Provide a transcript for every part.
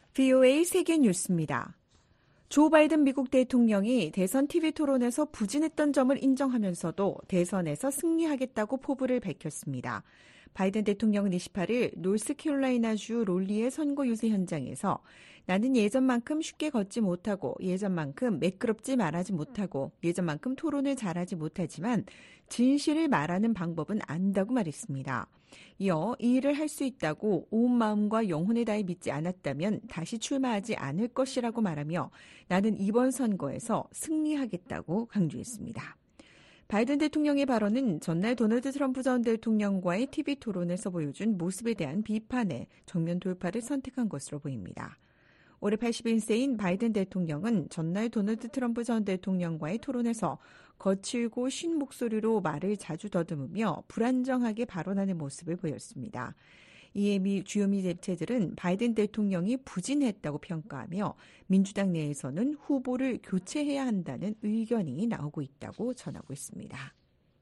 VOA 세계 뉴스입니다. 조 바이든 미국 대통령이 대선 TV 토론에서 부진했던 점을 인정하면서도 대선에서 승리하겠다고 포부를 밝혔습니다. 바이든 대통령은 28일 노스캐롤라이나주 롤리의 선거 유세 현장에서 나는 예전만큼 쉽게 걷지 못하고 예전만큼 매끄럽지 말하지 못하고 예전만큼 토론을 잘하지 못하지만 진실을 말하는 방법은 안다고 말했습니다. 이어 이 일을 할 수 있다고 온 마음과 영혼을 다해 믿지 않았다면 다시 출마하지 않을 것이라고 말하며 나는 이번 선거에서 승리하겠다고 강조했습니다. 바이든 대통령의 발언은 전날 도널드 트럼프 전 대통령과의 TV 토론에서 보여준 모습에 대한 비판에 정면 돌파를 선택한 것으로 보입니다. 올해 81세인 바이든 대통령은 전날 도널드 트럼프 전 대통령과의 토론에서 거칠고 쉰 목소리로 말을 자주 더듬으며 불안정하게 발언하는 모습을 보였습니다. 이에 주요 미 매체들은 바이든 대통령이 부진했다고 평가하며 민주당 내에서는 후보를 교체해야 한다는 의견이 나오고 있다고 전하고 있습니다.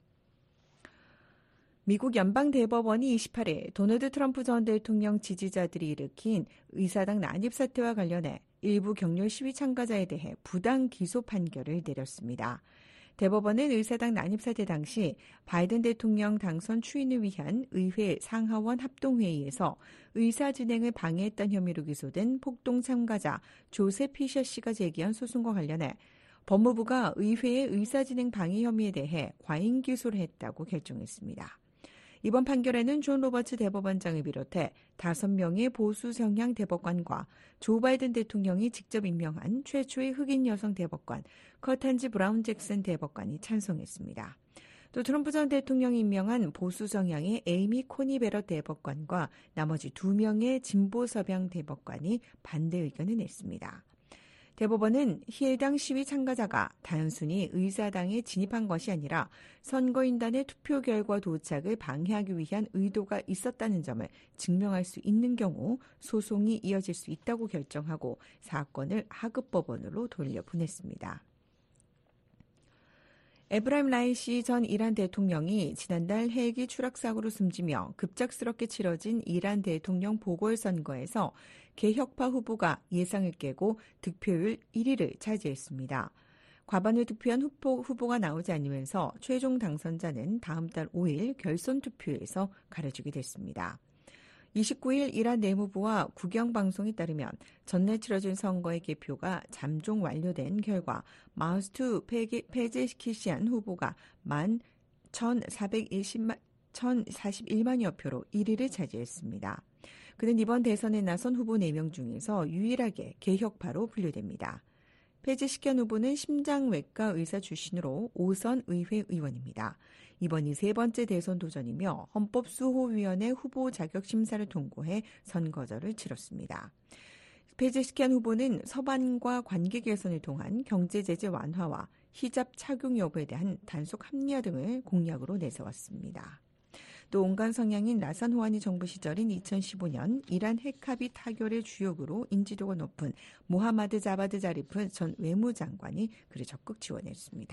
미국 연방대법원이 28일 도널드 트럼프 전 대통령 지지자들이 일으킨 의사당 난입 사태와 관련해 일부 격렬 시위 참가자에 대해 부당 기소 판결을 내렸습니다. 대법원은 의사당 난입 사태 당시 바이든 대통령 당선 추인을 위한 의회 상하원 합동회의에서 의사 진행을 방해했던 혐의로 기소된 폭동 참가자 조셉 피셔 씨가 제기한 소송과 관련해 법무부가 의회의 의사 진행 방해 혐의에 대해 과잉 기소를 했다고 결정했습니다. 이번 판결에는 존 로버츠 대법원장을 비롯해 5명의 보수 성향 대법관과 조 바이든 대통령이 직접 임명한 최초의 흑인 여성 대법관 커탄지 브라운 잭슨 대법관이 찬성했습니다. 또 트럼프 전 대통령이 임명한 보수 성향의 에이미 코니 베럿 대법관과 나머지 2명의 진보 서양 대법관이 반대 의견을 냈습니다. 대법원은 해당 시위 참가자가 단순히 의사당에 진입한 것이 아니라 선거인단의 투표 결과 도착을 방해하기 위한 의도가 있었다는 점을 증명할 수 있는 경우 소송이 이어질 수 있다고 결정하고 사건을 하급법원으로 돌려보냈습니다. 에브라임 라이시 전 이란 대통령이 지난달 헬기 추락사고로 숨지며 급작스럽게 치러진 이란 대통령 보궐선거에서 개혁파 후보가 예상을 깨고 득표율 1위를 차지했습니다. 과반을 득표한 후보가 나오지 않으면서 최종 당선자는 다음 달 5일 결선 투표에서 가려지게 됐습니다. 29일 이란 내무부와 국영방송에 따르면 전날 치러진 선거의 개표가 잠정 완료된 결과 마우스투 페제시키시안 후보가 1,441만여 표로 1위를 차지했습니다. 그는 이번 대선에 나선 후보 4명 중에서 유일하게 개혁파로 분류됩니다. 페제시키안 후보는 심장외과 의사 출신으로 5선 의회 의원입니다. 이번이 3번째 대선 도전이며 헌법수호위원회 후보 자격 심사를 통과해 선거절을 치렀습니다. 페제시키안 후보는 서방과 관계 개선을 통한 경제제재 완화와 히잡 착용 여부에 대한 단속 합리화 등을 공약으로 내세웠습니다. 또 온간 성향인 라산 호하니 정부 시절인 2015년 이란 핵합의 타결의 주역으로 인지도가 높은 모하마드 자바드 자리프 전 외무장관이 그를 적극 지원했습니다.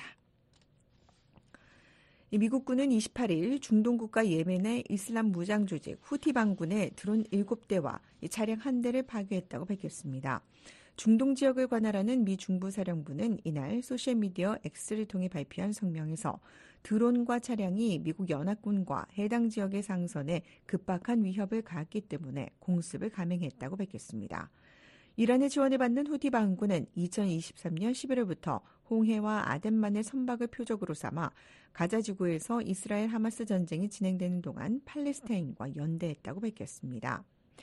미국군은 28일 중동 국가 예멘의 이슬람 무장 조직 후티 반군의 드론 7대와 차량 1대를 파괴했다고 밝혔습니다. 중동 지역을 관할하는 미 중부사령부는 이날 소셜미디어 X를 통해 발표한 성명에서 드론과 차량이 미국 연합군과 해당 지역의 상선에 급박한 위협을 가했기 때문에 공습을 감행했다고 밝혔습니다. 이란의 지원을 받는 후티 반군은 2023년 11월부터 홍해와 아덴만의 선박을 표적으로 삼아 가자 지구에서 이스라엘 하마스 전쟁이 진행되는 동안 팔레스타인과 연대했다고 밝혔습니다.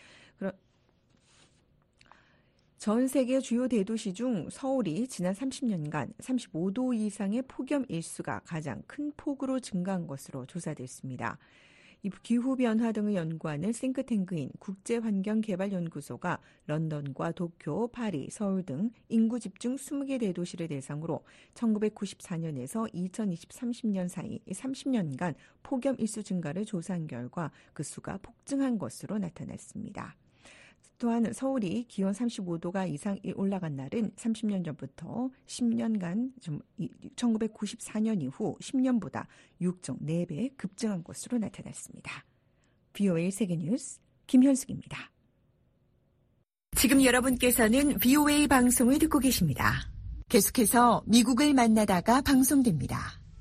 전 세계 주요 대도시 중 서울이 지난 30년간 35도 이상의 폭염 일수가 가장 큰 폭으로 증가한 것으로 조사됐습니다. 이 기후변화 등을 연구하는 싱크탱크인 국제환경개발연구소가 런던과 도쿄, 파리, 서울 등 인구 집중 20개 대도시를 대상으로 1994년에서 2030년 사이 30년간 폭염 일수 증가를 조사한 결과 그 수가 폭증한 것으로 나타났습니다. 또한 서울이 기온 35도가 이상 올라간 날은 30년 전부터 10년간 1994년 이후 10년보다 6.4배 급증한 것으로 나타났습니다. VOA 세계뉴스 김현숙입니다. 지금 여러분께서는 VOA 방송을 듣고 계십니다. 계속해서 미국을 만나다가 방송됩니다.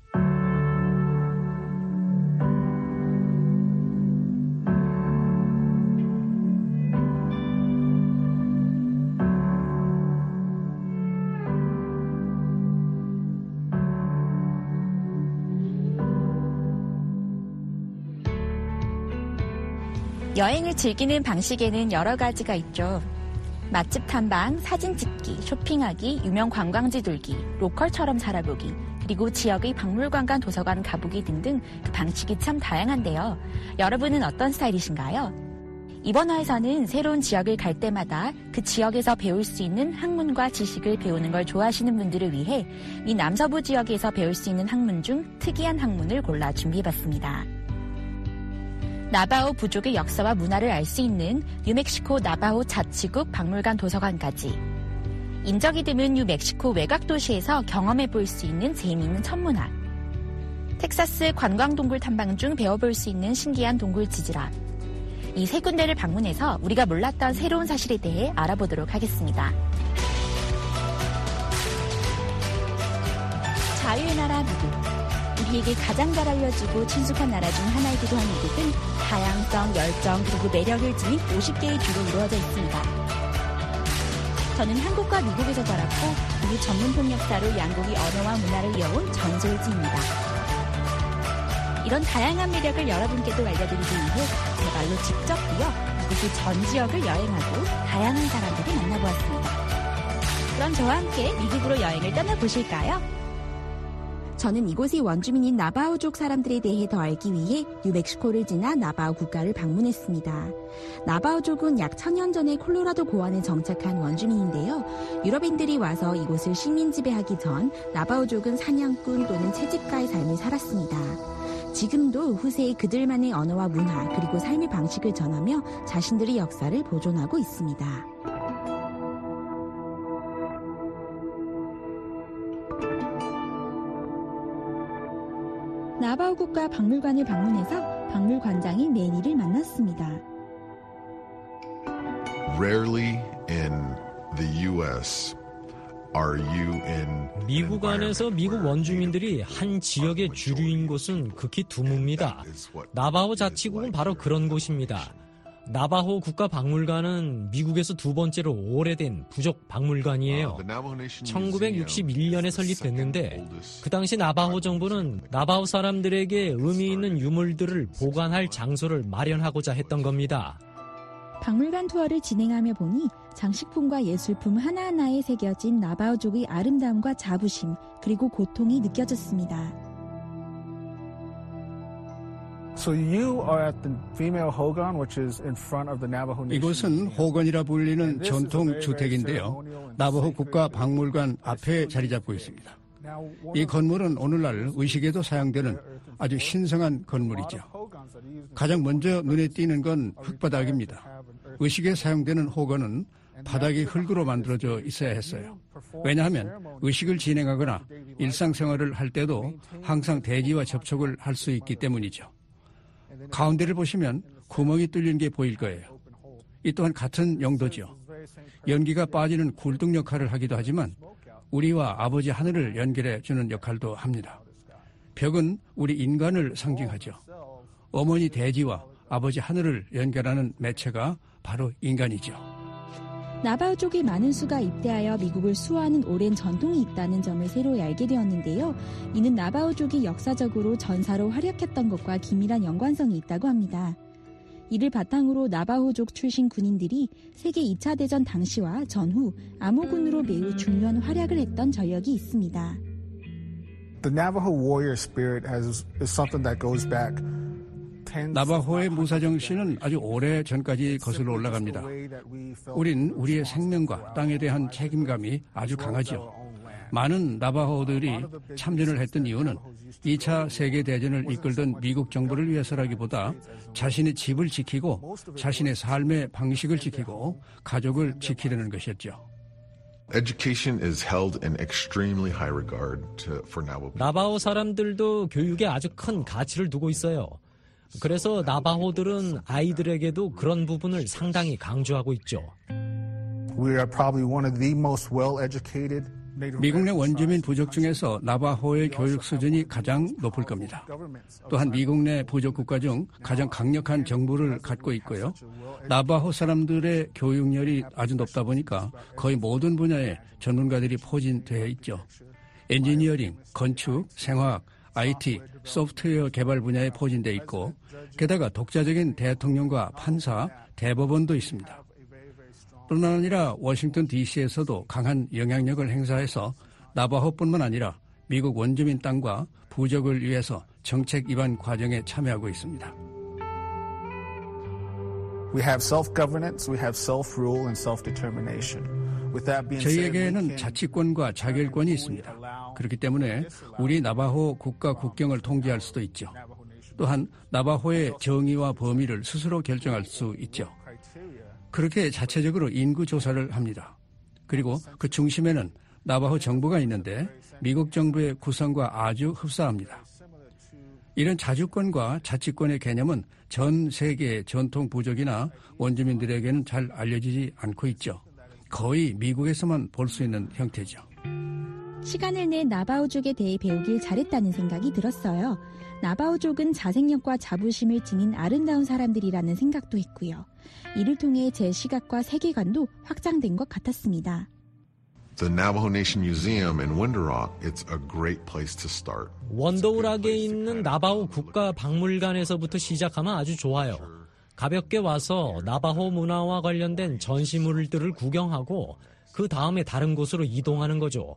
여행을 즐기는 방식에는 여러 가지가 있죠. 맛집 탐방, 사진 찍기, 쇼핑하기, 유명 관광지 돌기, 로컬처럼 살아보기, 그리고 지역의 박물관과 도서관 가보기 등등 그 방식이 참 다양한데요. 여러분은 어떤 스타일이신가요? 이번 화에서는 새로운 지역을 갈 때마다 그 지역에서 배울 수 있는 학문과 지식을 배우는 걸 좋아하시는 분들을 위해 미 남서부 지역에서 배울 수 있는 학문 중 특이한 학문을 골라 준비해봤습니다. 나바호 부족의 역사와 문화를 알 수 있는 뉴멕시코 나바호 자치국 박물관 도서관까지, 인적이 드문 뉴멕시코 외곽 도시에서 경험해 볼 수 있는 재미있는 천문학, 텍사스 관광동굴 탐방 중 배워볼 수 있는 신기한 동굴 지질학, 이 세 군데를 방문해서 우리가 몰랐던 새로운 사실에 대해 알아보도록 하겠습니다. 자유의 나라 미국. 우리에게 가장 잘 알려지고 친숙한 나라 중 하나이기도 한 미국은 다양성, 열정, 그리고 매력을 지닌 50개의 주로 이루어져 있습니다. 저는 한국과 미국에서 자랐고 미국 전문 통역사로 양국의 언어와 문화를 이어온 전솔지입니다. 이런 다양한 매력을 여러분께도 알려드리기 위해 제 발로 직접 뛰어 미국의 전 지역을 여행하고 다양한 사람들을 만나보았습니다. 그럼 저와 함께 미국으로 여행을 떠나보실까요? 저는 이곳의 원주민인 나바호족 사람들에 대해 더 알기 위해 뉴멕시코를 지나 나바호 국가를 방문했습니다. 나바호족은 약 1000년 전에 콜로라도 고원에 정착한 원주민인데요. 유럽인들이 와서 이곳을 식민 지배하기 전 나바호족은 사냥꾼 또는 채집가의 삶을 살았습니다. 지금도 후세에 그들만의 언어와 문화 그리고 삶의 방식을 전하며 자신들의 역사를 보존하고 있습니다. 나바호 국가 박물관을 방문해서 박물관장인 매니를 만났습니다. Rarely in the U.S. are you in 미국 안에서 미국 원주민들이 한 지역의 주류인 곳은 극히 드뭅니다. 나바호 자치국은 바로 그런 곳입니다. 나바호 국가박물관은 미국에서 두 번째로 오래된 부족 박물관이에요. 1961년에 설립됐는데 그 당시 나바호 정부는 나바호 사람들에게 의미 있는 유물들을 보관할 장소를 마련하고자 했던 겁니다. 박물관 투어를 진행하며 보니 장식품과 예술품 하나하나에 새겨진 나바호족의 아름다움과 자부심 그리고 고통이 느껴졌습니다. 이곳은 호건이라 불리는 전통 주택인데요. 나바호 국가 박물관 앞에 자리 잡고 있습니다. 이 건물은 오늘날 의식에도 사용되는 아주 신성한 건물이죠. 가장 먼저 눈에 띄는 건 흙바닥입니다. 의식에 사용되는 호건은 바닥이 흙으로 만들어져 있어야 했어요. 왜냐하면 의식을 진행하거나 일상생활을 할 때도 항상 대지와 접촉을 할 수 있기 때문이죠. 가운데를 보시면 구멍이 뚫린 게 보일 거예요. 이 또한 같은 용도죠. 연기가 빠지는 굴뚝 역할을 하기도 하지만 우리와 아버지 하늘을 연결해 주는 역할도 합니다. 벽은 우리 인간을 상징하죠. 어머니 대지와 아버지 하늘을 연결하는 매체가 바로 인간이죠. 나바호족의 많은 수가 입대하여 미국을 수호하는 오랜 전통이 있다는 점을 새로 알게 되었는데요. 이는 나바호족이 역사적으로 전사로 활약했던 것과 긴밀한 연관성이 있다고 합니다. 이를 바탕으로 나바호족 출신 군인들이 세계 2차 대전 당시와 전후 암호군으로 매우 중요한 활약을 했던 전력이 있습니다. The Navajo warrior spirit is something that goes back. 나바호의 무사정신은 아주 오래 전까지 거슬러 올라갑니다. 우린 우리의 생명과 땅에 대한 책임감이 아주 강하죠. 많은 나바호들이 참전을 했던 이유는 2차 세계대전을 이끌던 미국 정부를 위해서라기보다 자신의 집을 지키고 자신의 삶의 방식을 지키고 가족을 지키려는 것이었죠. Education is held in extremely high regard for Navajo people. 나바호 사람들도 교육에 아주 큰 가치를 두고 있어요. 그래서 나바호들은 아이들에게도 그런 부분을 상당히 강조하고 있죠. We are probably one of the most well-educated 미국 내 원주민 부족 중에서 나바호의 교육 수준이 가장 높을 겁니다. 또한 미국 내 부족 국가 중 가장 강력한 정부를 갖고 있고요. 나바호 사람들의 교육열이 아주 높다 보니까 거의 모든 분야에 전문가들이 포진되어 있죠. 엔지니어링, 건축, 생화학, IT, 소프트웨어 개발 분야에 포진되어 있고 게다가 독자적인 대통령과 판사, 대법원도 있습니다. 뿐만 아니라 워싱턴 DC에서도 강한 영향력을 행사해서 나바호뿐만 아니라 미국 원주민 땅과 부족을 위해서 정책 입안 과정에 참여하고 있습니다. We have self-governance, we have self-rule and self-determination. 저희에게는 자치권과 자결권이 있습니다. 그렇기 때문에 우리 나바호 국가 국경을 통제할 수도 있죠. 또한 나바호의 정의와 범위를 스스로 결정할 수 있죠. 그렇게 자체적으로 인구 조사를 합니다. 그리고 그 중심에는 나바호 정부가 있는데 미국 정부의 구성과 아주 흡사합니다. 이런 자주권과 자치권의 개념은 전 세계의 전통 부족이나 원주민들에게는 잘 알려지지 않고 있죠. 거의 미국에서만 볼 수 있는 형태죠. 시간을 내 나바호족에 대해 배우길 잘했다는 생각이 들었어요. 나바호족은 자생력과 자부심을 지닌 아름다운 사람들이라는 생각도 했고요. 이를 통해 제 시각과 세계관도 확장된 것 같았습니다. The Navajo Nation Museum in Window Rock, it's a great place to start. 원더우락에 있는 나바호 국가박물관에서부터 시작하면 아주 좋아요. 가볍게 와서 나바호 문화와 관련된 전시물들을 구경하고 그 다음에 다른 곳으로 이동하는 거죠.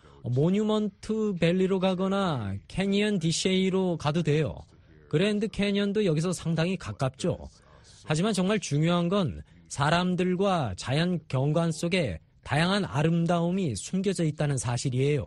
모뉴먼트 밸리로 가거나 캐니언 디쉐이로 가도 돼요. 그랜드 캐니언도 여기서 상당히 가깝죠. 하지만 정말 중요한 건 사람들과 자연 경관 속에 다양한 아름다움이 숨겨져 있다는 사실이에요.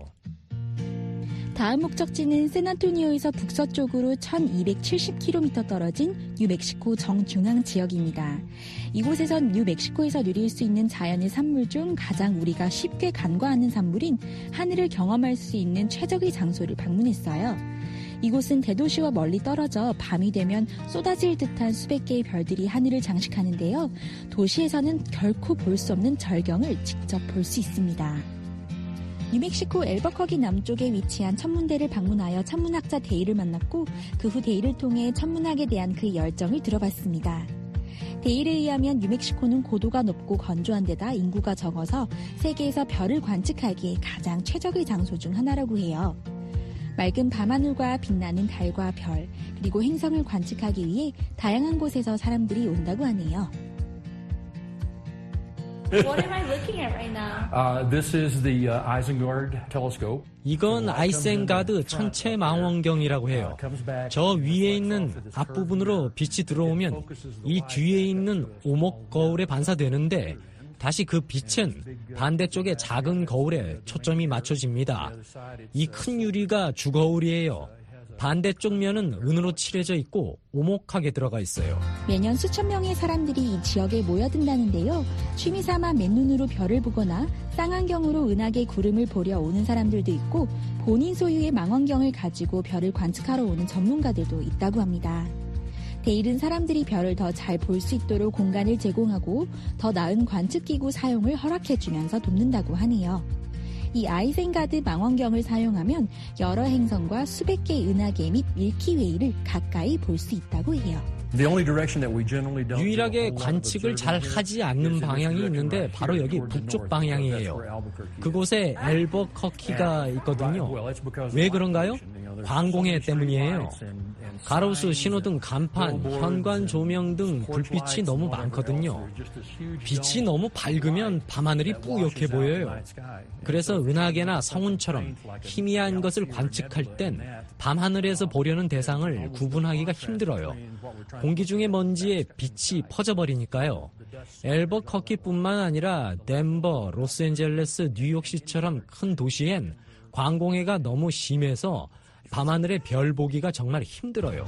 다음 목적지는 샌안토니오에서 북서쪽으로 1270km 떨어진 뉴멕시코 정중앙 지역입니다. 이곳에선 뉴멕시코에서 누릴 수 있는 자연의 산물 중 가장 우리가 쉽게 간과하는 산물인 하늘을 경험할 수 있는 최적의 장소를 방문했어요. 이곳은 대도시와 멀리 떨어져 밤이 되면 쏟아질 듯한 수백 개의 별들이 하늘을 장식하는데요. 도시에서는 결코 볼 수 없는 절경을 직접 볼 수 있습니다. 뉴멕시코 엘버커기 남쪽에 위치한 천문대를 방문하여 천문학자 데이를 만났고 그 후 데이를 통해 천문학에 대한 그 열정을 들어봤습니다. 데이에 의하면 뉴멕시코는 고도가 높고 건조한 데다 인구가 적어서 세계에서 별을 관측하기에 가장 최적의 장소 중 하나라고 해요. 맑은 밤하늘과 빛나는 달과 별, 그리고 행성을 관측하기 위해 다양한 곳에서 사람들이 온다고 하네요. What am I looking at right now? This is the Isengard telescope. 이건 아이센가드 천체 망원경이라고 해요. 저 위에 있는 앞부분으로 빛이 들어오면 이 뒤에 있는 오목 거울에 반사되는데 다시 그 빛은 반대쪽의 작은 거울에 초점이 맞춰집니다. 이 큰 유리가 주거울이에요. 반대쪽 면은 은으로 칠해져 있고 오목하게 들어가 있어요. 매년 수천 명의 사람들이 이 지역에 모여든다는데요. 취미삼아 맨눈으로 별을 보거나 쌍안경으로 은하계 구름을 보려 오는 사람들도 있고 본인 소유의 망원경을 가지고 별을 관측하러 오는 전문가들도 있다고 합니다. 데일은 사람들이 별을 더 잘 볼 수 있도록 공간을 제공하고 더 나은 관측기구 사용을 허락해주면서 돕는다고 하네요. 이 아이센가드 망원경을 사용하면 여러 행성과 수백 개의 은하계 및 밀키웨이를 가까이 볼 수 있다고 해요. 유일하게 관측을 잘 하지 않는 방향이 있는데 바로 여기 북쪽 방향이에요. 그곳에 엘버커키가 있거든요. 왜 그런가요? 광공해 때문이에요. 가로수, 신호등, 간판, 현관 조명 등 불빛이 너무 많거든요. 빛이 너무 밝으면 밤하늘이 뿌옇게 보여요. 그래서 은하계나 성운처럼 희미한 것을 관측할 땐 밤하늘에서 보려는 대상을 구분하기가 힘들어요. 공기 중의 먼지에 빛이 퍼져버리니까요. 엘버커키뿐만 아니라 덴버, 로스앤젤레스, 뉴욕시처럼 큰 도시엔 광공해가 너무 심해서 밤하늘의 별 보기가 정말 힘들어요.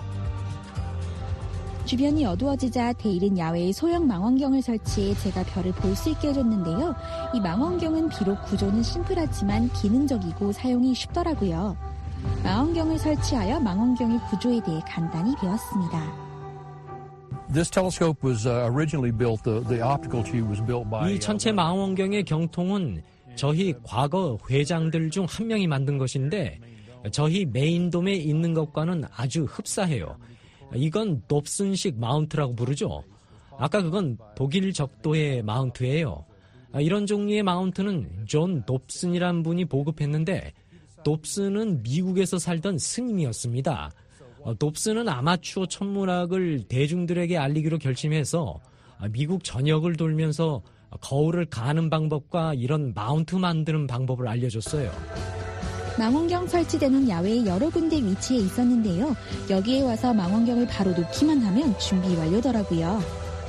주변이 어두워지자 데일은 야외에 소형 망원경을 설치해 제가 별을 볼 수 있게 해줬는데요. 이 망원경은 비록 구조는 심플하지만 기능적이고 사용이 쉽더라고요. 망원경을 설치하여 망원경의 구조에 대해 간단히 배웠습니다. This telescope was originally built. The optical tube was built by. 이 천체 망원경의 경통은 저희 과거 회장들 중 한 명이 만든 것인데 저희 메인돔에 있는 것과는 아주 흡사해요. 이건 dobson식 마운트라고 부르죠. 아까 그건 독일 적도의 마운트예요. 이런 종류의 마운트는 존 dobson이란 분이 보급했는데 dobson은 미국에서 살던 스님이었습니다. dobson은 아마추어 천문학을 대중들에게 알리기로 결심해서 미국 전역을 돌면서 거울을 가는 방법과 이런 마운트 만드는 방법을 알려줬어요. 망원경 설치되는 야외에 여러 군데 위치해 있었는데요. 여기에 와서 망원경을 바로 놓기만 하면 준비 완료더라고요.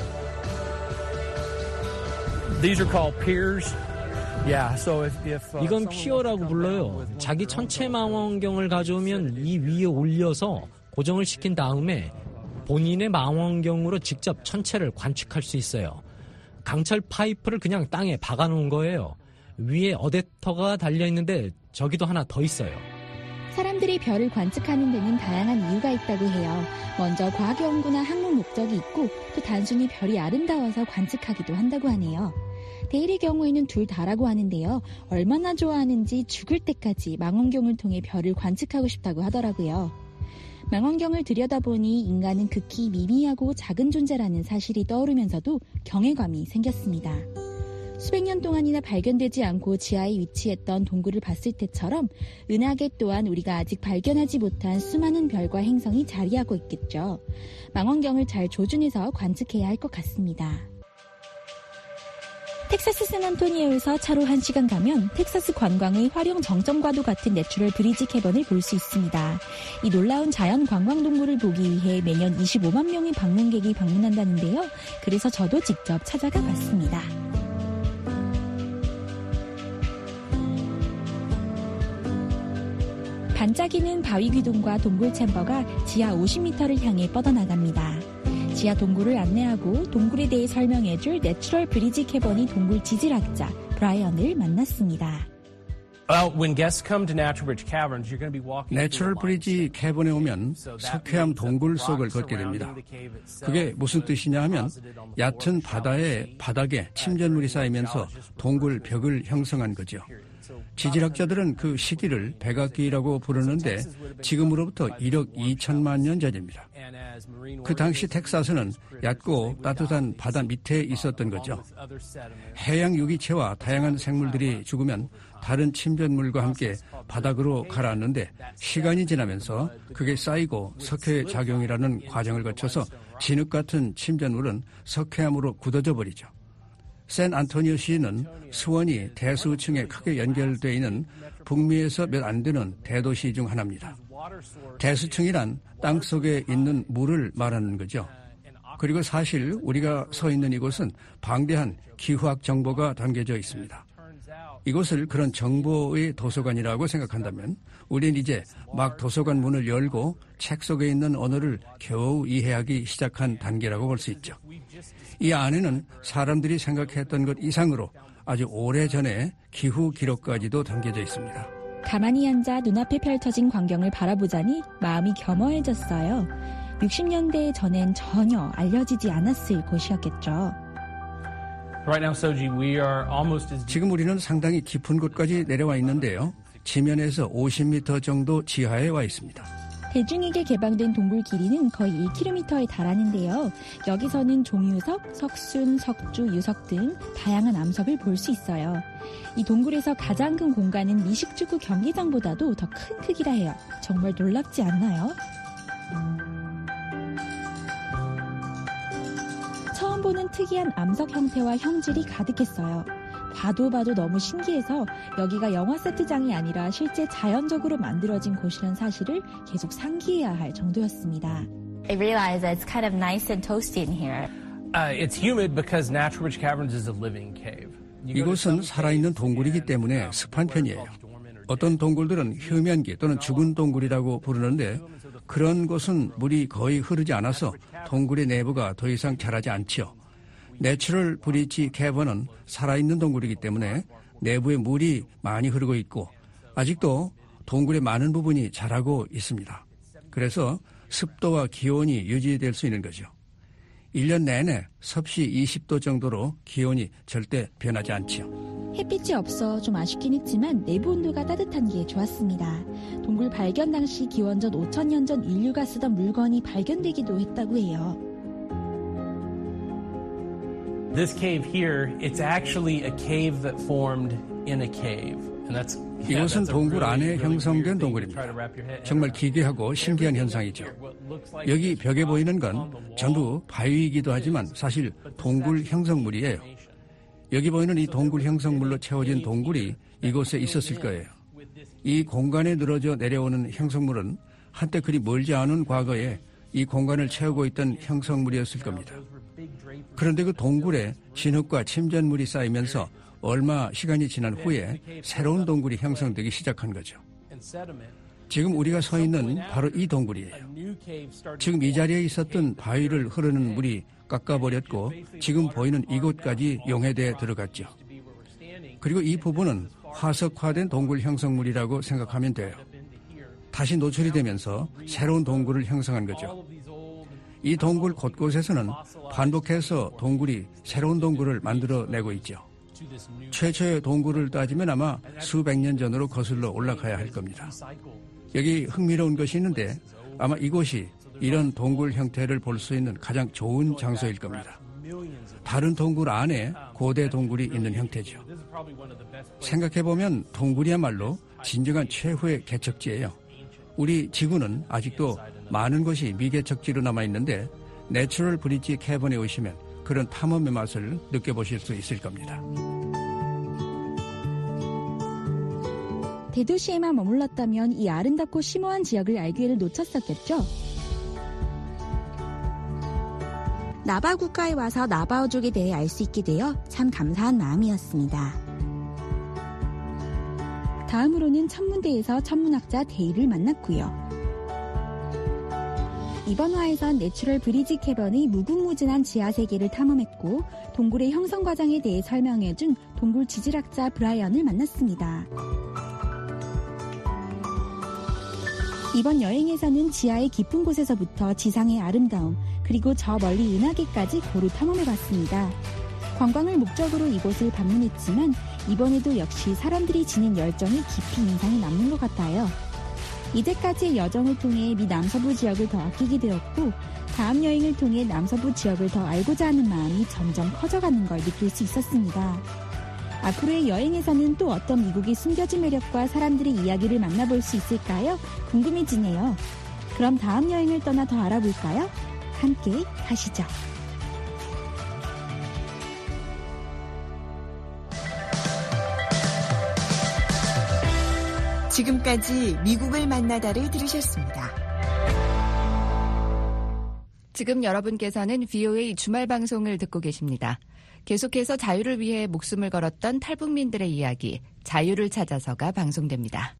These are called piers. Yeah, so if 이건 피어라고 불러요. 자기 천체 망원경을 가져오면 이 위에 올려서 고정을 시킨 다음에 본인의 망원경으로 직접 천체를 관측할 수 있어요. 강철 파이프를 그냥 땅에 박아놓은 거예요. 위에 어댑터가 달려있는데 저기도 하나 더 있어요. 사람들이 별을 관측하는 데는 다양한 이유가 있다고 해요. 먼저 과학 연구나 학문 목적이 있고 또 단순히 별이 아름다워서 관측하기도 한다고 하네요. 데일의 경우에는 둘 다라고 하는데요. 얼마나 좋아하는지 죽을 때까지 망원경을 통해 별을 관측하고 싶다고 하더라고요. 망원경을 들여다보니 인간은 극히 미미하고 작은 존재라는 사실이 떠오르면서도 경외감이 생겼습니다. 수백 년 동안이나 발견되지 않고 지하에 위치했던 동굴을 봤을 때처럼 은하계 또한 우리가 아직 발견하지 못한 수많은 별과 행성이 자리하고 있겠죠. 망원경을 잘 조준해서 관측해야 할 것 같습니다. 텍사스 샌안토니오에서 차로 1시간 가면 텍사스 관광의 화령 정점과도 같은 내추럴 브리지 캐번을 볼 수 있습니다. 이 놀라운 자연 관광 동굴을 보기 위해 매년 25만 명의 방문객이 방문한다는데요. 그래서 저도 직접 찾아가 봤습니다. 반짝이는 바위 귀동과 동굴 챔버가 지하 50m를 향해 뻗어나갑니다. 지하 동굴을 안내하고 동굴에 대해 설명해줄 내추럴 브리지 캐번이 동굴 지질학자 브라이언을 만났습니다. 내추럴 브리지 캐번에 오면 석회암 동굴 속을 걷게 됩니다. 그게 무슨 뜻이냐 하면 얕은 바다의 바닥에 침전물이 쌓이면서 동굴 벽을 형성한 거죠. 지질학자들은 그 시기를 백악기라고 부르는데 지금으로부터 1억 2천만 년 전입니다. 그 당시 텍사스는 얕고 따뜻한 바다 밑에 있었던 거죠. 해양 유기체와 다양한 생물들이 죽으면 다른 침전물과 함께 바닥으로 가라앉는데 시간이 지나면서 그게 쌓이고 석회 작용이라는 과정을 거쳐서 진흙 같은 침전물은 석회암으로 굳어져 버리죠. 샌안토니오시는 수원이 대수층에 크게 연결되어 있는 북미에서 몇 안 되는 대도시 중 하나입니다. 대수층이란 땅속에 있는 물을 말하는 거죠. 그리고 사실 우리가 서 있는 이곳은 방대한 기후학 정보가 담겨져 있습니다. 이곳을 그런 정보의 도서관이라고 생각한다면 우린 이제 막 도서관 문을 열고 책 속에 있는 언어를 겨우 이해하기 시작한 단계라고 볼 수 있죠. 이 안에는 사람들이 생각했던 것 이상으로 아주 오래전에 기후 기록까지도 담겨져 있습니다. 가만히 앉아 눈앞에 펼쳐진 광경을 바라보자니 마음이 겸허해졌어요. 60년대 전엔 전혀 알려지지 않았을 곳이었겠죠. 지금 우리는 상당히 깊은 곳까지 내려와 있는데요. 지면에서 50m 정도 지하에 와 있습니다. 대중에게 개방된 동굴 길이는 거의 1km에 달하는데요. 여기서는 종유석, 석순, 석주, 유석 등 다양한 암석을 볼 수 있어요. 이 동굴에서 가장 큰 공간은 미식축구 경기장보다도 더 큰 크기라 해요. 정말 놀랍지 않나요? 처음 보는 특이한 암석 형태와 형질이 가득했어요. 봐도 너무 신기해서 여기가 영화 세트장이 아니라 실제 자연적으로 만들어진 곳이란 사실을 계속 상기해야 할 정도였습니다. I realize that it's kind of nice and toasty in here. It's humid because Natural Bridge Caverns is a living cave. 이곳은 살아있는 동굴이기 때문에 습한 편이에요. 어떤 동굴들은 휴면기 또는 죽은 동굴이라고 부르는데 그런 곳은 물이 거의 흐르지 않아서 동굴의 내부가 더 이상 자라지 않지요. 내추럴 브리지 캐번은 살아있는 동굴이기 때문에 내부에 물이 많이 흐르고 있고 아직도 동굴의 많은 부분이 자라고 있습니다. 그래서 습도와 기온이 유지될 수 있는 거죠. 1년 내내 섭씨 20도 정도로 기온이 절대 변하지 않지요. 햇빛이 없어 좀 아쉽긴 했지만 내부 온도가 따뜻한 게 좋았습니다. 동굴 발견 당시 기원전 5,000년 전 인류가 쓰던 물건이 발견되기도 했다고 해요. This cave here, it's actually a cave that formed in a cave. 이곳은 동굴 안에 형성된 동굴입니다. 정말 기괴하고 신기한 현상이죠. 여기 벽에 보이는 건 전부 바위이기도 하지만 사실 동굴 형성물이에요. 여기 보이는 이 동굴 형성물로 채워진 동굴이 이곳에 있었을 거예요. 이 공간에 늘어져 내려오는 형성물은 한때 그리 멀지 않은 과거에 이 공간을 채우고 있던 형성물이었을 겁니다. 그런데 그 동굴에 진흙과 침전물이 쌓이면서 얼마 시간이 지난 후에 새로운 동굴이 형성되기 시작한 거죠. 지금 우리가 서 있는 바로 이 동굴이에요. 지금 이 자리에 있었던 바위를 흐르는 물이 깎아버렸고 지금 보이는 이곳까지 용해돼 들어갔죠. 그리고 이 부분은 화석화된 동굴 형성물이라고 생각하면 돼요. 다시 노출이 되면서 새로운 동굴을 형성한 거죠. 이 동굴 곳곳에서는 반복해서 동굴이 새로운 동굴을 만들어내고 있죠. 최초의 동굴을 따지면 아마 수백 년 전으로 거슬러 올라가야 할 겁니다. 여기 흥미로운 것이 있는데 아마 이곳이 이런 동굴 형태를 볼 수 있는 가장 좋은 장소일 겁니다. 다른 동굴 안에 고대 동굴이 있는 형태죠. 생각해보면 동굴이야말로 진정한 최후의 개척지예요. 우리 지구는 아직도 많은 곳이 미개척지로 남아있는데 내추럴 브릿지 캐번에 오시면 그런 탐험의 맛을 느껴보실 수 있을 겁니다. 대도시에만 머물렀다면 이 아름답고 심오한 지역을 알 기회를 놓쳤었겠죠. 나바호 국가에 와서 나바호족에 대해 알 수 있게 되어 참 감사한 마음이었습니다. 다음으로는 천문대에서 천문학자 데이를 만났고요. 이번 화에선 내추럴 브리지 캐번의 무궁무진한 지하세계를 탐험했고 동굴의 형성 과정에 대해 설명해준 동굴 지질학자 브라이언을 만났습니다. 이번 여행에서는 지하의 깊은 곳에서부터 지상의 아름다움 그리고 저 멀리 은하계까지 고루 탐험해봤습니다. 관광을 목적으로 이곳을 방문했지만 이번에도 역시 사람들이 지닌 열정이 깊이 인상이 남는 것 같아요. 이제까지의 여정을 통해 미 남서부 지역을 더 아끼게 되었고 다음 여행을 통해 남서부 지역을 더 알고자 하는 마음이 점점 커져가는 걸 느낄 수 있었습니다. 앞으로의 여행에서는 또 어떤 미국의 숨겨진 매력과 사람들의 이야기를 만나볼 수 있을까요? 궁금해지네요. 그럼 다음 여행을 떠나 더 알아볼까요? 함께 가시죠. 지금까지 미국을 만나다를 들으셨습니다. 지금 여러분께서는 VOA 주말 방송을 듣고 계십니다. 계속해서 자유를 위해 목숨을 걸었던 탈북민들의 이야기, 자유를 찾아서가 방송됩니다.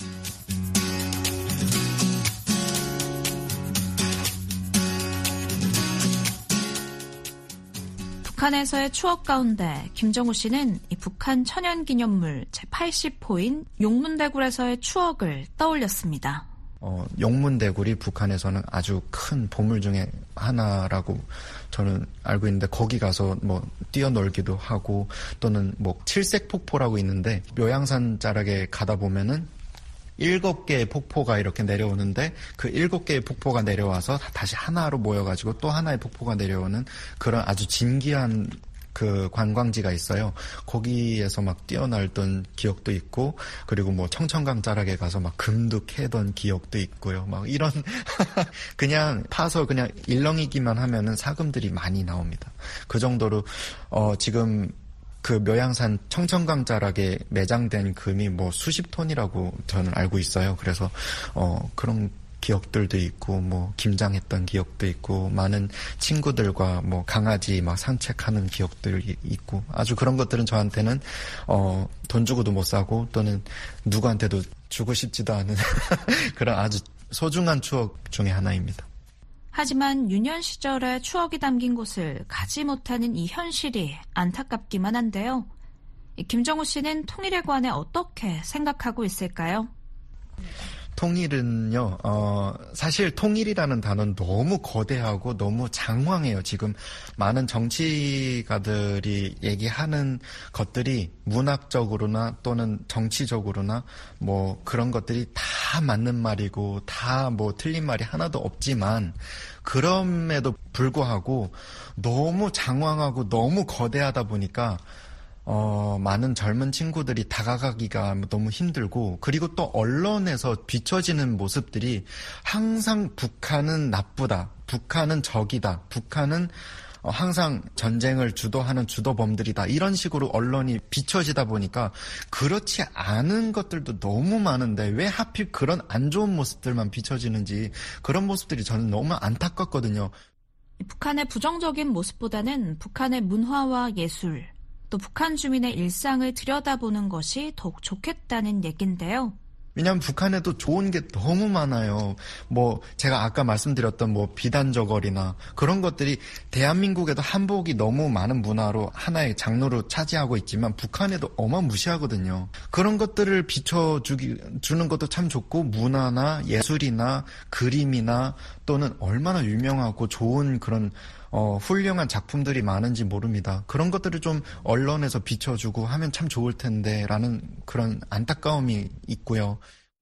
북한에서의 추억 가운데 김정우 씨는 이 북한 천연기념물 제80호인 용문대굴에서의 추억을 떠올렸습니다. 용문대굴이 북한에서는 아주 큰 보물 중에 하나라고 저는 알고 있는데 거기 가서 뭐 뛰어놀기도 하고 또는 뭐 칠색폭포라고 있는데 묘양산 자락에 가다 보면은 7개의 폭포가 이렇게 내려오는데 그 7개의 폭포가 내려와서 다시 하나로 모여가지고 또 하나의 폭포가 내려오는 그런 아주 진기한 그 관광지가 있어요. 거기에서 막 뛰어놀던 기억도 있고 그리고 뭐 청천강 자락에 가서 막 금도 캐던 기억도 있고요. 막 이런 그냥 파서 그냥 일렁이기만 하면은 사금들이 많이 나옵니다. 그 정도로 지금 그 묘양산 청천강 자락에 매장된 금이 뭐 수십 톤이라고 저는 알고 있어요. 그래서 그런 기억들도 있고 뭐 김장했던 기억도 있고 많은 친구들과 뭐 강아지 막 산책하는 기억들이 있고 아주 그런 것들은 저한테는 돈 주고도 못 사고 또는 누구한테도 주고 싶지도 않은 그런 아주 소중한 추억 중에 하나입니다. 하지만 유년 시절의 추억이 담긴 곳을 가지 못하는 이 현실이 안타깝기만 한데요. 김정우 씨는 통일에 관해 어떻게 생각하고 있을까요? 통일은요, 사실 통일이라는 단어는 너무 거대하고 너무 장황해요. 지금 많은 정치가들이 얘기하는 것들이 문학적으로나 또는 정치적으로나 뭐 그런 것들이 다 맞는 말이고 다 뭐 틀린 말이 하나도 없지만 그럼에도 불구하고 너무 장황하고 너무 거대하다 보니까 많은 젊은 친구들이 다가가기가 너무 힘들고, 그리고 또 언론에서 비춰지는 모습들이 항상 북한은 나쁘다, 북한은 적이다, 북한은 항상 전쟁을 주도하는 주도범들이다, 이런 식으로 언론이 비춰지다 보니까 그렇지 않은 것들도 너무 많은데 왜 하필 그런 안 좋은 모습들만 비춰지는지, 그런 모습들이 저는 너무 안타깝거든요. 북한의 부정적인 모습보다는 북한의 문화와 예술, 또 북한 주민의 일상을 들여다보는 것이 더욱 좋겠다는 얘긴데요. 왜냐하면 북한에도 좋은 게 너무 많아요. 뭐 제가 아까 말씀드렸던 뭐 비단저거리나 그런 것들이 대한민국에도 한복이 너무 많은 문화로 하나의 장르로 차지하고 있지만 북한에도 어마무시하거든요. 그런 것들을 비춰주는 것도 참 좋고, 문화나 예술이나 그림이나 또는 얼마나 유명하고 좋은 그런 훌륭한 작품들이 많은지 모릅니다. 그런 것들을 좀 언론에서 비춰주고 하면 참 좋을 텐데 라는 그런 안타까움이 있고요.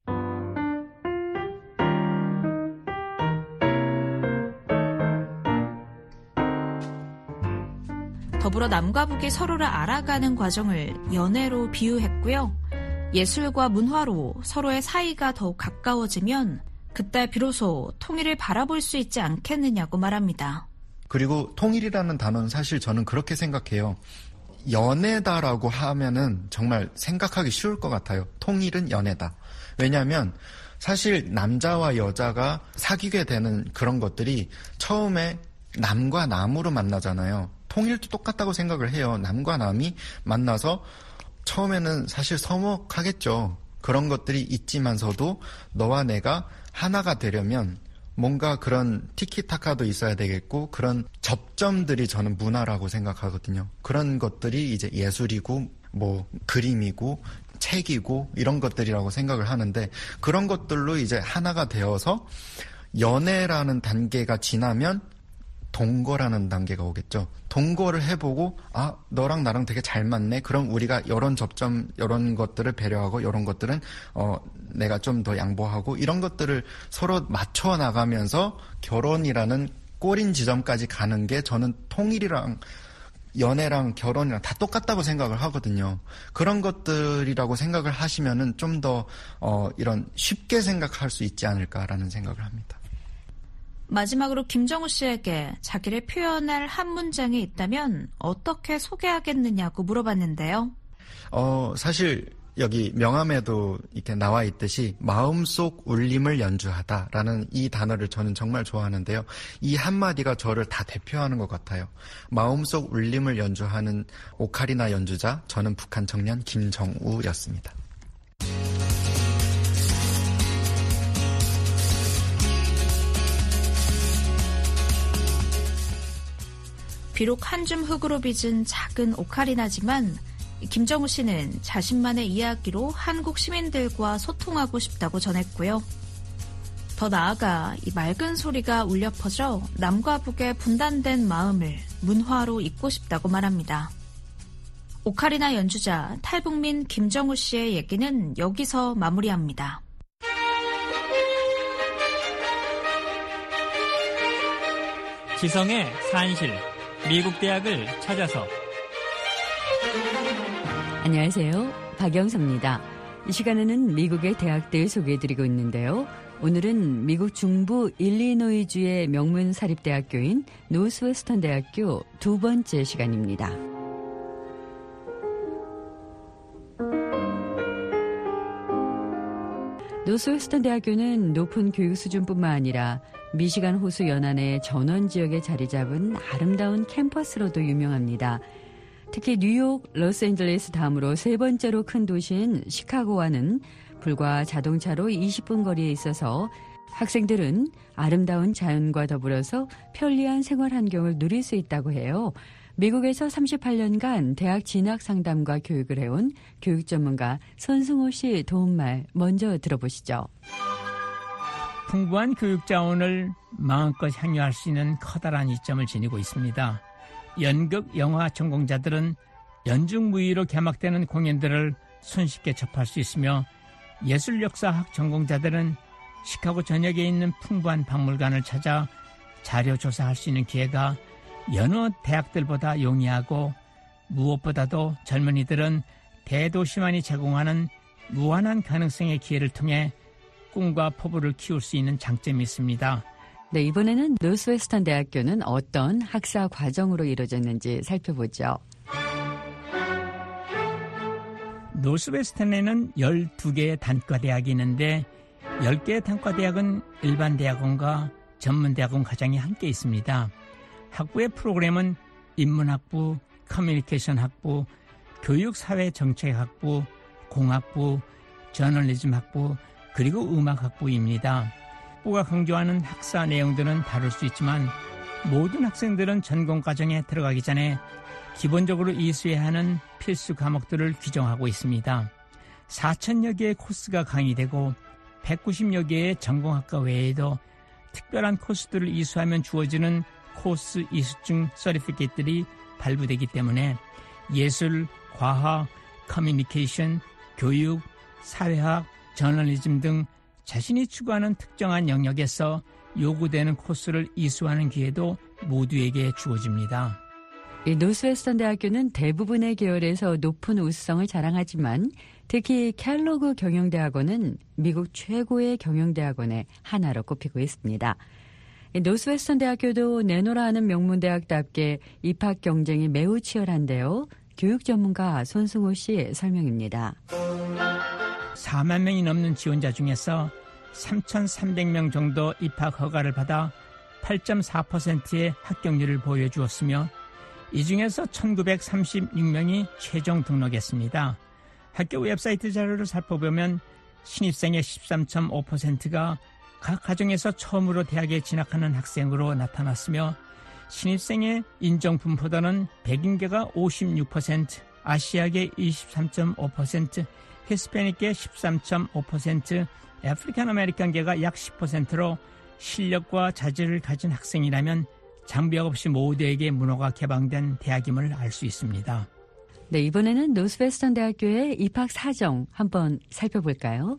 더불어 남과 북이 서로를 알아가는 과정을 연애로 비유했고요. 예술과 문화로 서로의 사이가 더욱 가까워지면 그때 비로소 통일을 바라볼 수 있지 않겠느냐고 말합니다. 그리고 통일이라는 단어는 사실 저는 그렇게 생각해요. 연애다라고 하면은 정말 생각하기 쉬울 것 같아요. 통일은 연애다. 왜냐하면 사실 남자와 여자가 사귀게 되는 그런 것들이 처음에 남과 남으로 만나잖아요. 통일도 똑같다고 생각을 해요. 남과 남이 만나서 처음에는 사실 서먹하겠죠. 그런 것들이 있지만서도 너와 내가 하나가 되려면 뭔가 그런 티키타카도 있어야 되겠고, 그런 접점들이 저는 문화라고 생각하거든요. 그런 것들이 이제 예술이고 뭐 그림이고 책이고 이런 것들이라고 생각을 하는데, 그런 것들로 이제 하나가 되어서 연애라는 단계가 지나면 동거라는 단계가 오겠죠. 동거를 해보고 너랑 나랑 되게 잘 맞네. 그럼 우리가 이런 접점, 이런 것들을 배려하고 이런 것들은 내가 좀 더 양보하고 이런 것들을 서로 맞춰 나가면서 결혼이라는 꼬린 지점까지 가는 게 저는 통일이랑 연애랑 결혼이랑 다 똑같다고 생각을 하거든요. 그런 것들이라고 생각을 하시면은 좀 더 이런 쉽게 생각할 수 있지 않을까라는 생각을 합니다. 마지막으로 김정우 씨에게 자기를 표현할 한 문장이 있다면 어떻게 소개하겠느냐고 물어봤는데요. 사실 여기 명함에도 이렇게 나와 있듯이 마음속 울림을 연주하다라는 이 단어를 저는 정말 좋아하는데요. 이 한마디가 저를 다 대표하는 것 같아요. 마음속 울림을 연주하는 오카리나 연주자, 저는 북한 청년 김정우였습니다. 비록 한 줌 흙으로 빚은 작은 오카리나지만 김정우 씨는 자신만의 이야기로 한국 시민들과 소통하고 싶다고 전했고요. 더 나아가 이 맑은 소리가 울려 퍼져 남과 북의 분단된 마음을 문화로 잇고 싶다고 말합니다. 오카리나 연주자 탈북민 김정우 씨의 얘기는 여기서 마무리합니다. 지성의 산실, 미국 대학을 찾아서. 안녕하세요. 박영서입니다. 이 시간에는 미국의 대학들 소개해드리고 있는데요. 오늘은 미국 중부 일리노이주의 명문 사립대학교인 노스웨스턴 대학교 두 번째 시간입니다. 노스웨스턴 대학교는 높은 교육 수준뿐만 아니라 미시간 호수 연안의 전원 지역에 자리 잡은 아름다운 캠퍼스로도 유명합니다. 특히 뉴욕, 로스앤젤레스 다음으로 세 번째로 큰 도시인 시카고와는 불과 자동차로 20분 거리에 있어서 학생들은 아름다운 자연과 더불어서 편리한 생활 환경을 누릴 수 있다고 해요. 미국에서 38년간 대학 진학 상담과 교육을 해온 교육 전문가 손승호 씨 도움말 먼저 들어보시죠. 풍부한 교육 자원을 마음껏 향유할 수 있는 커다란 이점을 지니고 있습니다. 연극, 영화 전공자들은 연중무휴로 개막되는 공연들을 손쉽게 접할 수 있으며 예술역사학 전공자들은 시카고 전역에 있는 풍부한 박물관을 찾아 자료 조사할 수 있는 기회가 여느 대학들보다 용이하고 무엇보다도 젊은이들은 대도시만이 제공하는 무한한 가능성의 기회를 통해 꿈과 포부를 키울 수 있는 장점이 있습니다. 네, 이번에는 노스웨스턴 대학교는 어떤 학사 과정으로 이루어졌는지 살펴보죠. 노스웨스턴에는 12개의 단과대학이 있는데 10개의 단과대학은 일반 대학원과 전문대학원 과정이 함께 있습니다. 학부의 프로그램은 인문학부, 커뮤니케이션 학부, 교육사회정책학부, 공학부, 저널리즘 학부, 그리고 음악학부입니다. 학부가 강조하는 학사 내용들은 다를 수 있지만 모든 학생들은 전공과정에 들어가기 전에 기본적으로 이수해야 하는 필수 과목들을 규정하고 있습니다. 4,000여 개의 코스가 강의되고 190여 개의 전공학과 외에도 특별한 코스들을 이수하면 주어지는 코스 이수증 서티피케이트들이 발부되기 때문에 예술, 과학, 커뮤니케이션, 교육, 사회학, 저널리즘 등 자신이 추구하는 특정한 영역에서 요구되는 코스를 이수하는 기회도 모두에게 주어집니다. 이 노스웨스턴 대학교는 대부분의 계열에서 높은 우수성을 자랑하지만 특히 켈로그 경영대학원은 미국 최고의 경영대학원의 하나로 꼽히고 있습니다. 노스웨스턴 대학교도 내노라 하는 명문대학답게 입학 경쟁이 매우 치열한데요. 교육 전문가 손승호 씨의 설명입니다. 4만 명이 넘는 지원자 중에서 3,300명 정도 입학 허가를 받아 8.4%의 합격률을 보여주었으며 이 중에서 1,936명이 최종 등록했습니다. 학교 웹사이트 자료를 살펴보면 신입생의 13.5%가 각 가정에서 처음으로 대학에 진학하는 학생으로 나타났으며 신입생의 인정 분포도는 백인계가 56%, 아시아계 23.5%, 히스패닉계 13.5%, 아프리칸 아메리칸계가 약 10%로 실력과 자질을 가진 학생이라면 장벽 없이 모두에게 문호가 개방된 대학임을 알 수 있습니다. 네, 이번에는 노스웨스턴 대학교의 입학 사정 한번 살펴볼까요?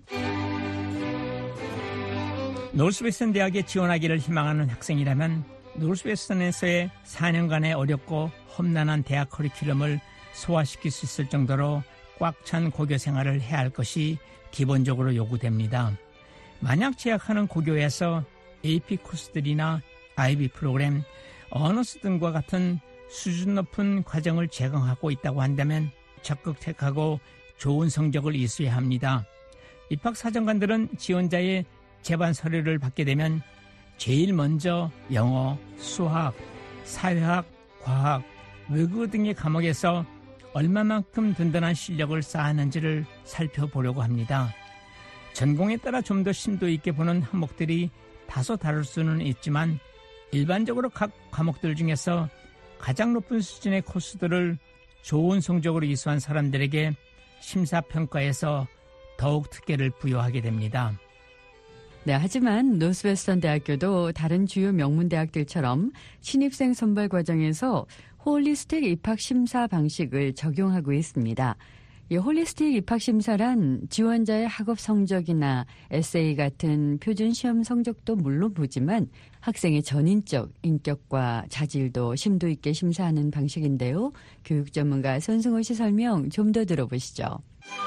노스웨스턴 대학에 지원하기를 희망하는 학생이라면 노스웨스턴에서의 4년간의 어렵고 험난한 대학 커리큘럼을 소화시킬 수 있을 정도로 꽉 찬 고교 생활을 해야 할 것이 기본적으로 요구됩니다. 만약 재학하는 고교에서 AP 코스들이나 IB 프로그램, 어너스 등과 같은 수준 높은 과정을 제공하고 있다고 한다면 적극 택하고 좋은 성적을 이수해야 합니다. 입학사정관들은 지원자의 제반 서류를 받게 되면 제일 먼저 영어, 수학, 사회학, 과학, 외국어 등의 과목에서 얼마만큼 든든한 실력을 쌓았는지를 살펴보려고 합니다. 전공에 따라 좀 더 심도 있게 보는 항목들이 다소 다를 수는 있지만 일반적으로 각 과목들 중에서 가장 높은 수준의 코스들을 좋은 성적으로 이수한 사람들에게 심사평가에서 더욱 특혜를 부여하게 됩니다. 네, 하지만 노스웨스턴 대학교도 다른 주요 명문대학들처럼 신입생 선발 과정에서 홀리스틱 입학 심사 방식을 적용하고 있습니다. 이 홀리스틱 입학 심사란 지원자의 학업 성적이나 에세이 같은 표준 시험 성적도 물론 보지만 학생의 전인적 인격과 자질도 심도 있게 심사하는 방식인데요. 교육 전문가 손승호 씨 설명 좀 더 들어보시죠.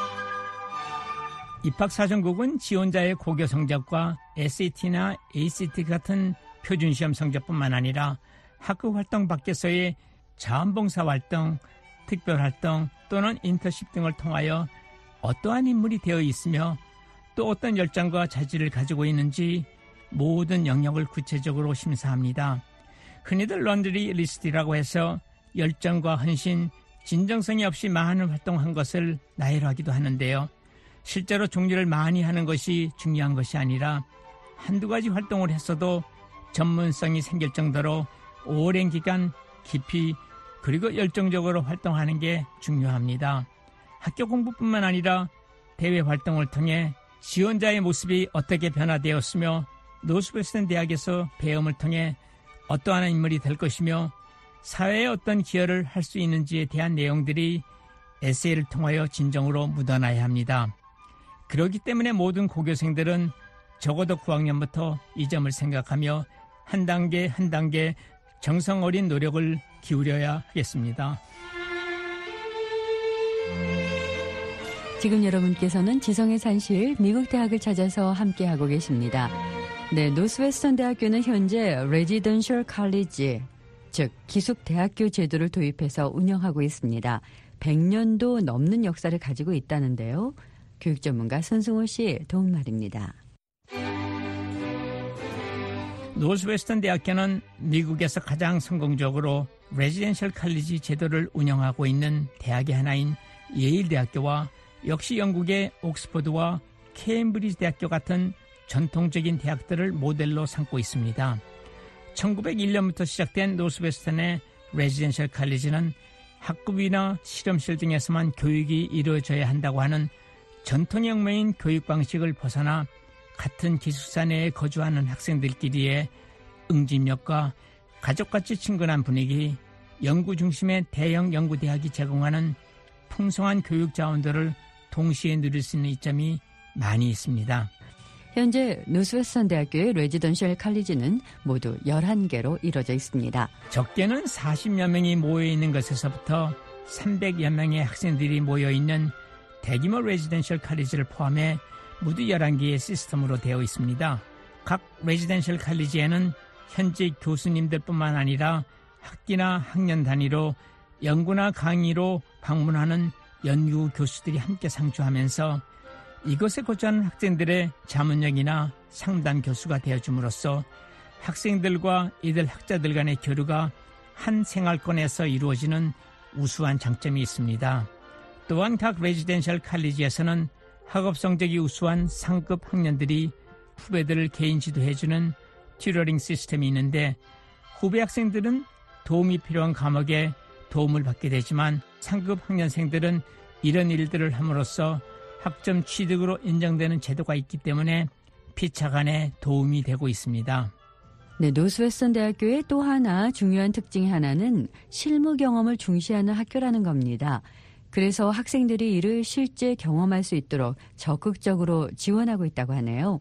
입학사정국은 지원자의 고교 성적과 SAT나 ACT 같은 표준 시험 성적뿐만 아니라 학교 활동 밖에서의 자원봉사 활동, 특별활동 또는 인턴십 등을 통하여 어떠한 인물이 되어 있으며 또 어떤 열정과 자질을 가지고 있는지 모든 영역을 구체적으로 심사합니다. 흔히들 런드리 리스트라고 해서 열정과 헌신, 진정성이 없이 많은 활동한 것을 나열하기도 하는데요. 실제로 종류를 많이 하는 것이 중요한 것이 아니라 한두 가지 활동을 했어도 전문성이 생길 정도로 오랜 기간 깊이 그리고 열정적으로 활동하는 게 중요합니다. 학교 공부뿐만 아니라 대외 활동을 통해 지원자의 모습이 어떻게 변화되었으며 노스웨스턴 대학에서 배움을 통해 어떠한 인물이 될 것이며 사회에 어떤 기여를 할 수 있는지에 대한 내용들이 에세이를 통하여 진정으로 묻어나야 합니다. 그렇기 때문에 모든 고교생들은 적어도 9학년부터 이 점을 생각하며 한 단계 한 단계 정성 어린 노력을 기울여야 하겠습니다. 지금 여러분께서는 지성의 산실 미국 대학을 찾아서 함께하고 계십니다. 네, 노스웨스턴 대학교는 현재 레지던셜 칼리지, 즉 기숙 대학교 제도를 도입해서 운영하고 있습니다. 100년도 넘는 역사를 가지고 있다는데요. 교육 전문가 손승호 씨 도움 말입니다. 노스웨스턴 대학교는 미국에서 가장 성공적으로 레지던셜 칼리지 제도를 운영하고 있는 대학의 하나인 예일 대학교와 역시 영국의 옥스퍼드와 케임브리지 대학교 같은 전통적인 대학들을 모델로 삼고 있습니다. 1901년부터 시작된 노스웨스턴의 레지던셜 칼리지는 학급이나 실험실 등에서만 교육이 이루어져야 한다고 하는 전통혁명인 교육 방식을 벗어나 같은 기숙사 내에 거주하는 학생들끼리의 응집력과 가족같이 친근한 분위기, 연구 중심의 대형 연구대학이 제공하는 풍성한 교육 자원들을 동시에 누릴 수 있는 이점이 많이 있습니다. 현재 노스웨스턴 대학교의 레지던셜 칼리지는 모두 11개로 이루어져 있습니다. 적게는 40여 명이 모여있는 것에서부터 300여 명의 학생들이 모여있는 대규모 레지던셜 칼리지를 포함해 모두 11개의 시스템으로 되어 있습니다. 각 레지던셜 칼리지에는 현재 교수님들뿐만 아니라 학기나 학년 단위로 연구나 강의로 방문하는 연구 교수들이 함께 상주하면서 이곳에 거주하는 학생들의 자문역이나 상담 교수가 되어줌으로써 학생들과 이들 학자들 간의 교류가 한 생활권에서 이루어지는 우수한 장점이 있습니다. 또한 각 레지던셜 칼리지에서는 학업 성적이 우수한 상급 학년들이 후배들을 개인 지도해주는 튜러링 시스템이 있는데 후배 학생들은 도움이 필요한 과목에 도움을 받게 되지만 상급 학년생들은 이런 일들을 함으로써 학점 취득으로 인정되는 제도가 있기 때문에 피차간에 도움이 되고 있습니다. 네, 노스웨스턴 대학교의 또 하나 중요한 특징이 하나는 실무 경험을 중시하는 학교라는 겁니다. 그래서 학생들이 이를 실제 경험할 수 있도록 적극적으로 지원하고 있다고 하네요.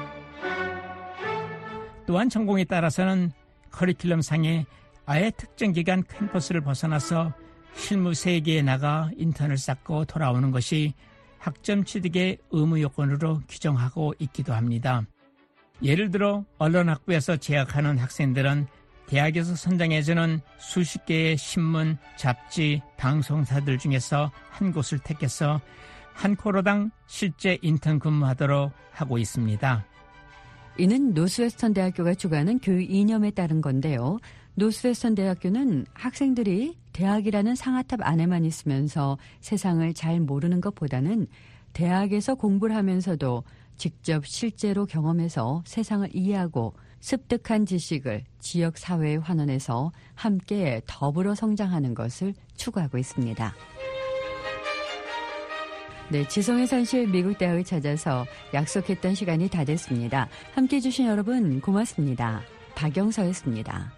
또한 전공에 따라서는 커리큘럼상에 아예 특정 기간 캠퍼스를 벗어나서 실무 세계에 나가 인턴을 쌓고 돌아오는 것이 학점 취득의 의무 요건으로 규정하고 있기도 합니다. 예를 들어 언론학부에서 재학하는 학생들은 대학에서 선정해주는 수십 개의 신문, 잡지, 방송사들 중에서 한 곳을 택해서 한 코로당 실제 인턴 근무하도록 하고 있습니다. 이는 노스웨스턴 대학교가 추구하는 교육 이념에 따른 건데요. 노스웨스턴 대학교는 학생들이 대학이라는 상아탑 안에만 있으면서 세상을 잘 모르는 것보다는 대학에서 공부를 하면서도 직접 실제로 경험해서 세상을 이해하고 습득한 지식을 지역 사회에 환원해서 함께 더불어 성장하는 것을 추구하고 있습니다. 네, 지성의 산실 미국 대학을 찾아서 약속했던 시간이 다 됐습니다. 함께해 주신 여러분 고맙습니다. 박영서였습니다.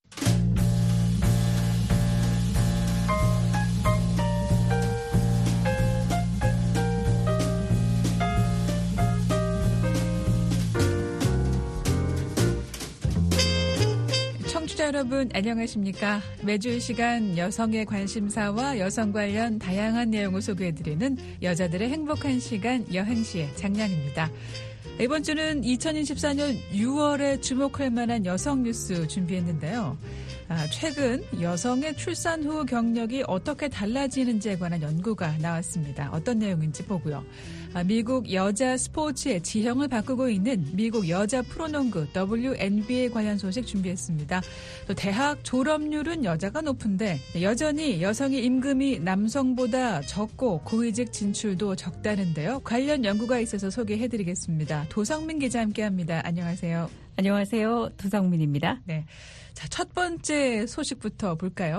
청취자 여러분 안녕하십니까? 매주 이 시간 여성의 관심사와 여성 관련 다양한 내용을 소개해드리는 여자들의 행복한 시간 여행시의 장량입니다. 이번 주는 2024년 6월에 주목할 만한 여성 뉴스 준비했는데요. 최근 여성의 출산 후 경력이 어떻게 달라지는지에 관한 연구가 나왔습니다. 어떤 내용인지 보고요. 미국 여자 스포츠의 지형을 바꾸고 있는 미국 여자 프로농구 WNBA 관련 소식 준비했습니다. 또 대학 졸업률은 여자가 높은데 여전히 여성의 임금이 남성보다 적고 고위직 진출도 적다는데요. 관련 연구가 있어서 소개해드리겠습니다. 도성민 기자 함께합니다. 안녕하세요. 안녕하세요. 도성민입니다. 네, 자, 첫 번째 소식부터 볼까요?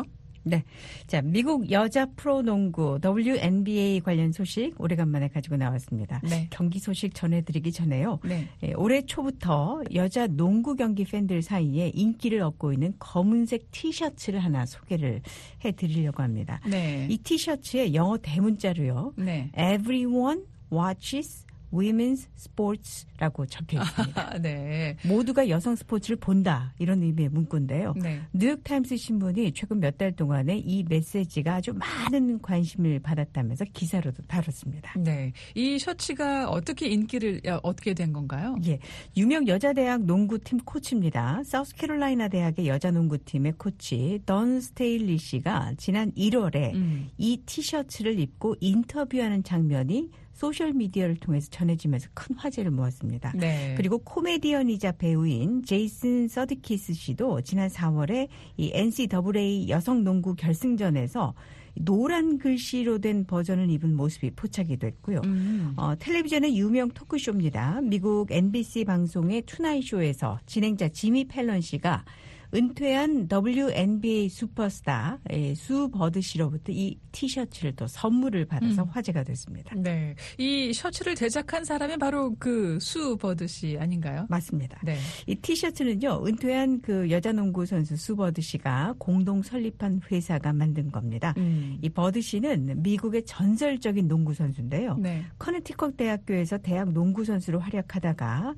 네. 자, 미국 여자 프로농구 WNBA 관련 소식 오래간만에 가지고 나왔습니다. 네. 경기 소식 전해드리기 전에요. 네. 올해 초부터 여자 농구 경기 팬들 사이에 인기를 얻고 있는 검은색 티셔츠를 하나 소개를 해드리려고 합니다. 네. 이 티셔츠에 영어 대문자로요. 네. Everyone watches Women's Sports라고 적혀 있습니다. 네. 모두가 여성 스포츠를 본다 이런 의미의 문구인데요. 네. 뉴욕타임스 신문이 최근 몇 달 동안에 이 메시지가 아주 많은 관심을 받았다면서 기사로도 다뤘습니다. 네. 이 셔츠가 어떻게 인기를 얻게 된 건가요? 예, 유명 여자대학 농구팀 코치입니다. 사우스캐롤라이나 대학의 여자농구팀의 코치 던 스테일리 씨가 지난 1월에 이 티셔츠를 입고 인터뷰하는 장면이 소셜미디어를 통해서 전해지면서 큰 화제를 모았습니다. 네. 그리고 코미디언이자 배우인 제이슨 서드키스 씨도 지난 4월에 이 NCAA 여성농구 결승전에서 노란 글씨로 된 버전을 입은 모습이 포착이 됐고요. 텔레비전의 유명 토크쇼입니다. 미국 NBC 방송의 투나잇쇼에서 진행자 지미 펠런 씨가 은퇴한 WNBA 슈퍼스타 수 버드 씨로부터 이 티셔츠를 또 선물을 받아서 화제가 됐습니다. 네, 이 셔츠를 제작한 사람이 바로 그 수 버드 씨 아닌가요? 맞습니다. 네. 이 티셔츠는요, 은퇴한 그 여자농구 선수 수 버드 씨가 공동 설립한 회사가 만든 겁니다. 이 버드 씨는 미국의 전설적인 농구 선수인데요. 네. 커네티컷 대학교에서 대학 농구 선수로 활약하다가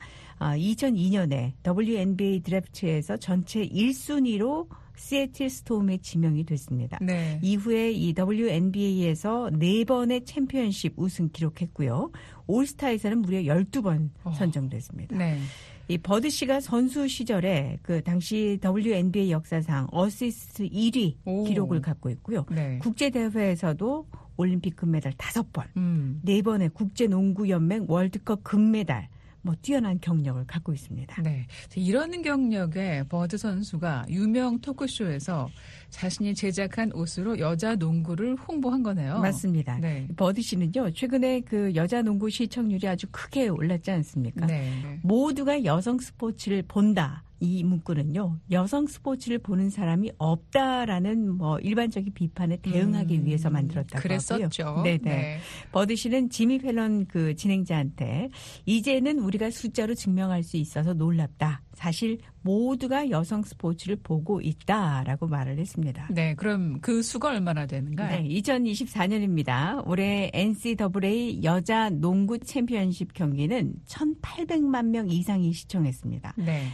2002년에 WNBA 드래프트에서 전체 1순위로 시애틀 스톰에 지명이 됐습니다. 네. 이후에 이 WNBA에서 4번의 챔피언십 우승 기록했고요. 올스타에서는 무려 12번 선정됐습니다. 네. 이 버드 씨가 선수 시절에 그 당시 WNBA 역사상 어시스트 1위 기록을 갖고 있고요. 네. 국제대회에서도 올림픽 금메달 5번, 4번의 국제농구연맹 월드컵 금메달, 뛰어난 경력을 갖고 있습니다. 네, 이런 경력에 버드 선수가 유명 토크쇼에서 자신이 제작한 옷으로 여자 농구를 홍보한 거네요. 맞습니다. 네. 버드 씨는요, 최근에 그 여자 농구 시청률이 아주 크게 올랐지 않습니까? 네. 모두가 여성 스포츠를 본다. 이 문구는요, 여성 스포츠를 보는 사람이 없다라는 일반적인 비판에 대응하기 위해서 만들었다고 그랬었죠. 하고요. 네네. 네. 버드 씨는 지미 펠런 그 진행자한테 이제는 우리가 숫자로 증명할 수 있어서 놀랍다. 사실 모두가 여성 스포츠를 보고 있다라고 말을 했습니다. 네, 그럼 그 수가 얼마나 되는가요? 네, 2024년입니다. 올해 NCAA 여자 농구 챔피언십 경기는 1,800만 명 이상이 시청했습니다. 네.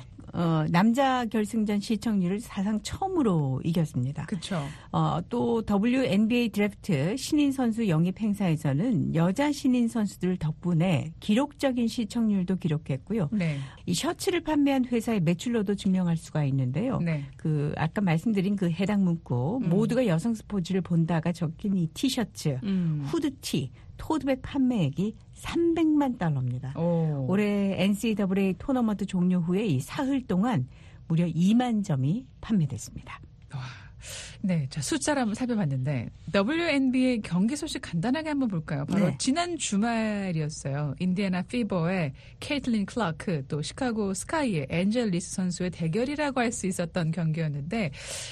남자 결승전 시청률을 사상 처음으로 이겼습니다. 그렇죠. 또 WNBA 드래프트 신인 선수 영입 행사에서는 여자 신인 선수들 덕분에 기록적인 시청률도 기록했고요. 네. 이 셔츠를 판매한 회사의 매출로도 증명할 수가 있는데요. 네. 그 아까 말씀드린 그 해당 문구 모두가 여성 스포츠를 본다가 적힌 이 티셔츠, 후드티, 토드백 판매액이 300만 달러입니다. 올해 NCAA 토너먼트 종료 후에 이 사흘 동안 무려 2만 점이 판매됐습니다. 와. 네, 자, 숫자를 한번 살펴봤는데 WNBA 경기 소식 간단하게 한번 볼까요? 바로 네. 지난 주말이었어요. 인디애나 피버의 케이틀린 클라크 또 시카고 스카이의 엔젤 리스 선수의 대결이라고 할 수 있었던 경기였는데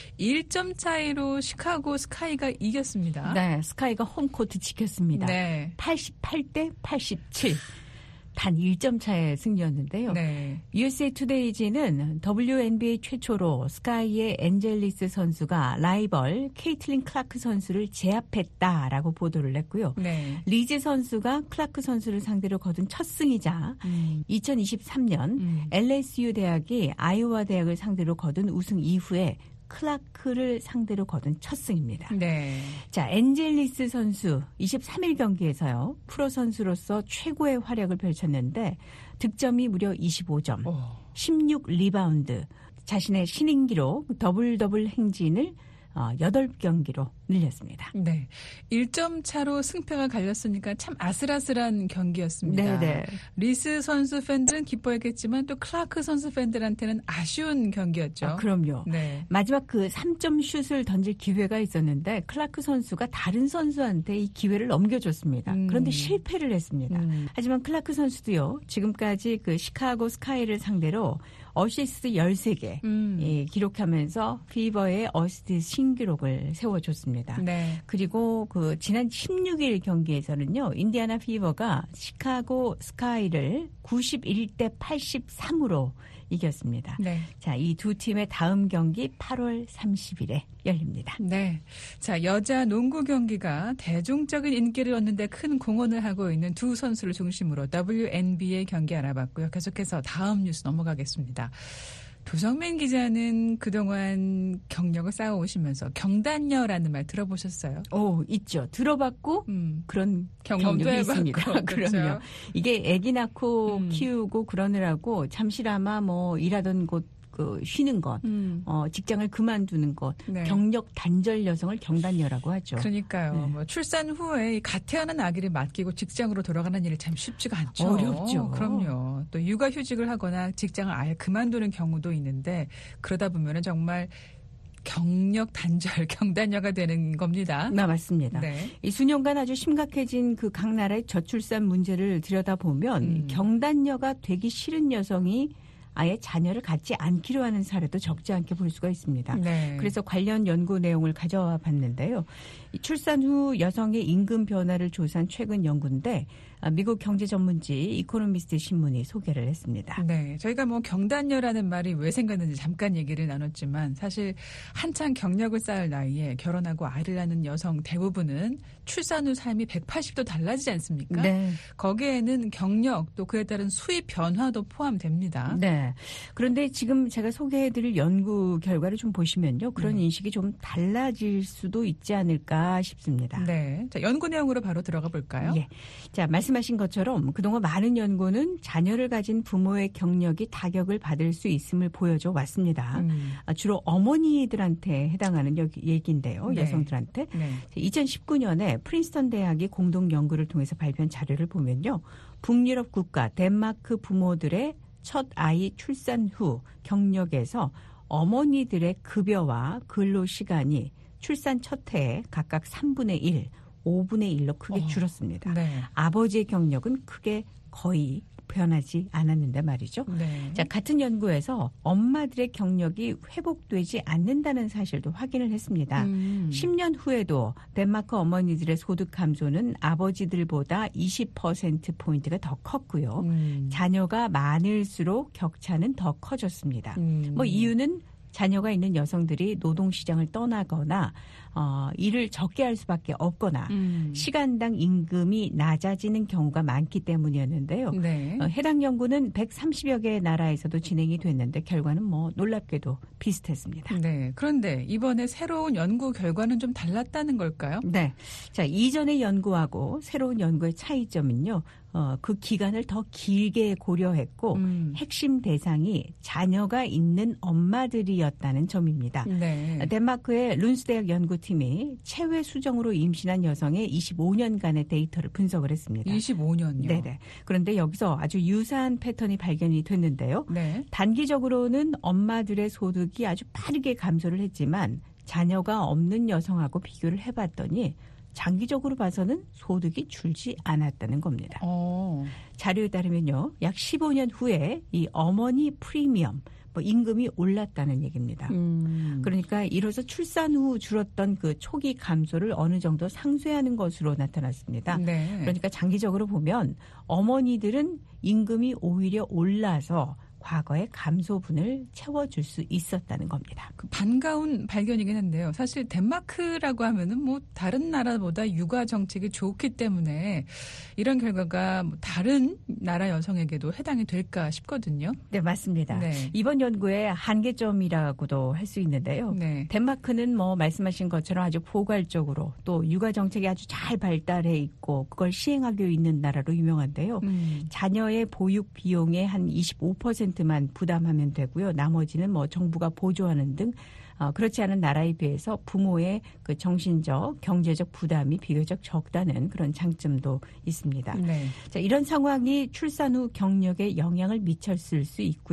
1점 차이로 시카고 스카이가 이겼습니다. 네, 스카이가 홈코트 지켰습니다. 네. 88대 87. 단 1점 차의 승리였는데요. 네. USA 투데이지는 WNBA 최초로 스카이의 엔젤리스 선수가 라이벌 케이틀린 클라크 선수를 제압했다라고 보도를 했고요. 네. 리즈 선수가 클라크 선수를 상대로 거둔 첫 승이자 2023년 LSU 대학이 아이오와 대학을 상대로 거둔 우승 이후에 클라크를 상대로 거둔 첫 승입니다. 네. 자, 엔젤리스 선수 23일 경기에서요. 프로 선수로서 최고의 활약을 펼쳤는데 득점이 무려 25점, 16리바운드, 자신의 신인 기록 더블 행진을 8경기로 늘렸습니다. 네. 1점 차로 승패가 갈렸으니까 참 아슬아슬한 경기였습니다. 네네. 리스 선수 팬들은 기뻐했겠지만 또 클라크 선수 팬들한테는 아쉬운 경기였죠. 그럼요. 네. 마지막 그 3점 슛을 던질 기회가 있었는데 클라크 선수가 다른 선수한테 이 기회를 넘겨줬습니다. 그런데 실패를 했습니다. 하지만 클라크 선수도요. 지금까지 그 시카고 스카이를 상대로 어시스트 13개 예, 기록하면서 피버의 어시스트 신기록을 세워줬습니다. 네. 그리고 그 지난 16일 경기에서는요. 인디애나 피버가 시카고 스카이를 91대 83으로 이겼습니다. 네. 자, 이 두 팀의 다음 경기 8월 30일에 열립니다. 네. 자, 여자 농구 경기가 대중적인 인기를 얻는 데 큰 공헌을 하고 있는 두 선수를 중심으로 WNBA 경기 알아봤고요. 계속해서 다음 뉴스 넘어가겠습니다. 도성민 기자는 그동안 경력을 쌓아오시면서 경단녀라는 말 들어보셨어요? 오, 있죠. 들어봤고 그런 경험도 경력이 해봤고, 있습니다. 그렇죠? 그럼요. 이게 아기 낳고 키우고 그러느라고 잠시나마 뭐 일하던 곳 그 쉬는 것, 직장을 그만두는 것, 네. 경력 단절 여성을 경단녀라고 하죠. 그러니까요. 네. 뭐 출산 후에 갓 태어난 아기를 맡기고 직장으로 돌아가는 일이 참 쉽지가 않죠. 어렵죠. 그럼요. 또 육아휴직을 하거나 직장을 아예 그만두는 경우도 있는데 그러다 보면은 정말 경력 단절, 경단녀가 되는 겁니다. 네, 맞습니다. 네. 이 수년간 아주 심각해진 그 각 나라의 저출산 문제를 들여다보면 경단녀가 되기 싫은 여성이 아예 자녀를 갖지 않기로 하는 사례도 적지 않게 볼 수가 있습니다. 네. 그래서 관련 연구 내용을 가져와 봤는데요. 이 출산 후 여성의 임금 변화를 조사한 최근 연구인데 미국 경제 전문지 이코노미스트 신문이 소개를 했습니다. 네, 저희가 뭐 경단녀라는 말이 왜 생겼는지 잠깐 얘기를 나눴지만 사실 한창 경력을 쌓을 나이에 결혼하고 아이를 낳는 여성 대부분은 출산 후 삶이 180도 달라지지 않습니까? 네. 거기에는 경력 또 그에 따른 수입 변화도 포함됩니다. 네. 그런데 지금 제가 소개해드릴 연구 결과를 좀 보시면요. 그런 인식이 좀 달라질 수도 있지 않을까 싶습니다. 네. 자, 연구 내용으로 바로 들어가 볼까요? 예. 자, 말씀하신 것처럼 그동안 많은 연구는 자녀를 가진 부모의 경력이 타격을 받을 수 있음을 보여줘 왔습니다. 주로 어머니들한테 해당하는 얘기인데요. 네. 여성들한테. 네. 2019년에 프린스턴 대학이 공동 연구를 통해서 발표한 자료를 보면요. 북유럽 국가 덴마크 부모들의 첫 아이 출산 후 경력에서 어머니들의 급여와 근로 시간이 출산 첫 해에 각각 3분의 1, 5분의 1로 크게 줄었습니다. 네. 아버지의 경력은 크게 거의 변하지 않았는데 말이죠. 네. 자, 같은 연구에서 엄마들의 경력이 회복되지 않는다는 사실도 확인을 했습니다. 10년 후에도 덴마크 어머니들의 소득 감소는 아버지들보다 20%포인트가 더 컸고요. 자녀가 많을수록 격차는 더 커졌습니다. 뭐 이유는 자녀가 있는 여성들이 노동시장을 떠나거나 일을 적게 할 수밖에 없거나 시간당 임금이 낮아지는 경우가 많기 때문이었는데요. 네. 해당 연구는 130여 개의 나라에서도 진행이 됐는데 결과는 뭐 놀랍게도 비슷했습니다. 네. 그런데 이번에 새로운 연구 결과는 좀 달랐다는 걸까요? 네. 자, 이전의 연구하고 새로운 연구의 차이점은요. 그 기간을 더 길게 고려했고 핵심 대상이 자녀가 있는 엄마들이었다는 점입니다. 네. 덴마크의 룬스대학 연구팀이 체외 수정으로 임신한 여성의 25년간의 데이터를 분석을 했습니다. 25년요? 네네. 그런데 여기서 아주 유사한 패턴이 발견이 됐는데요. 네. 단기적으로는 엄마들의 소득이 아주 빠르게 감소를 했지만 자녀가 없는 여성하고 비교를 해봤더니 장기적으로 봐서는 소득이 줄지 않았다는 겁니다. 자료에 따르면요. 약 15년 후에 이 어머니 프리미엄, 뭐 임금이 올랐다는 얘기입니다. 그러니까 이로써 출산 후 줄었던 그 초기 감소를 어느 정도 상쇄하는 것으로 나타났습니다. 네. 그러니까 장기적으로 보면 어머니들은 임금이 오히려 올라서 과거의 감소분을 채워줄 수 있었다는 겁니다. 그 반가운 발견이긴 한데요. 사실 덴마크라고 하면은 뭐 다른 나라보다 육아 정책이 좋기 때문에 이런 결과가 뭐 다른 나라 여성에게도 해당이 될까 싶거든요. 네, 맞습니다. 네. 이번 연구의 한계점이라고도 할 수 있는데요. 네. 덴마크는 뭐 말씀하신 것처럼 아주 포괄적으로 또 육아 정책이 아주 잘 발달해 있고 그걸 시행하고 있는 나라로 유명한데요. 자녀의 보육 비용의 한 25%만 부담하면 되고요. 나머지는 뭐 정부가 보조하는 등 그렇지 않은 나라에 비해서 부모의 그 정신적, 경제적 부담이 비교적 적다는 그런 장점도 있습니다. 네. 자, 이런 상황이 출산 후 경력에 영향을 미쳤을 수 있고요.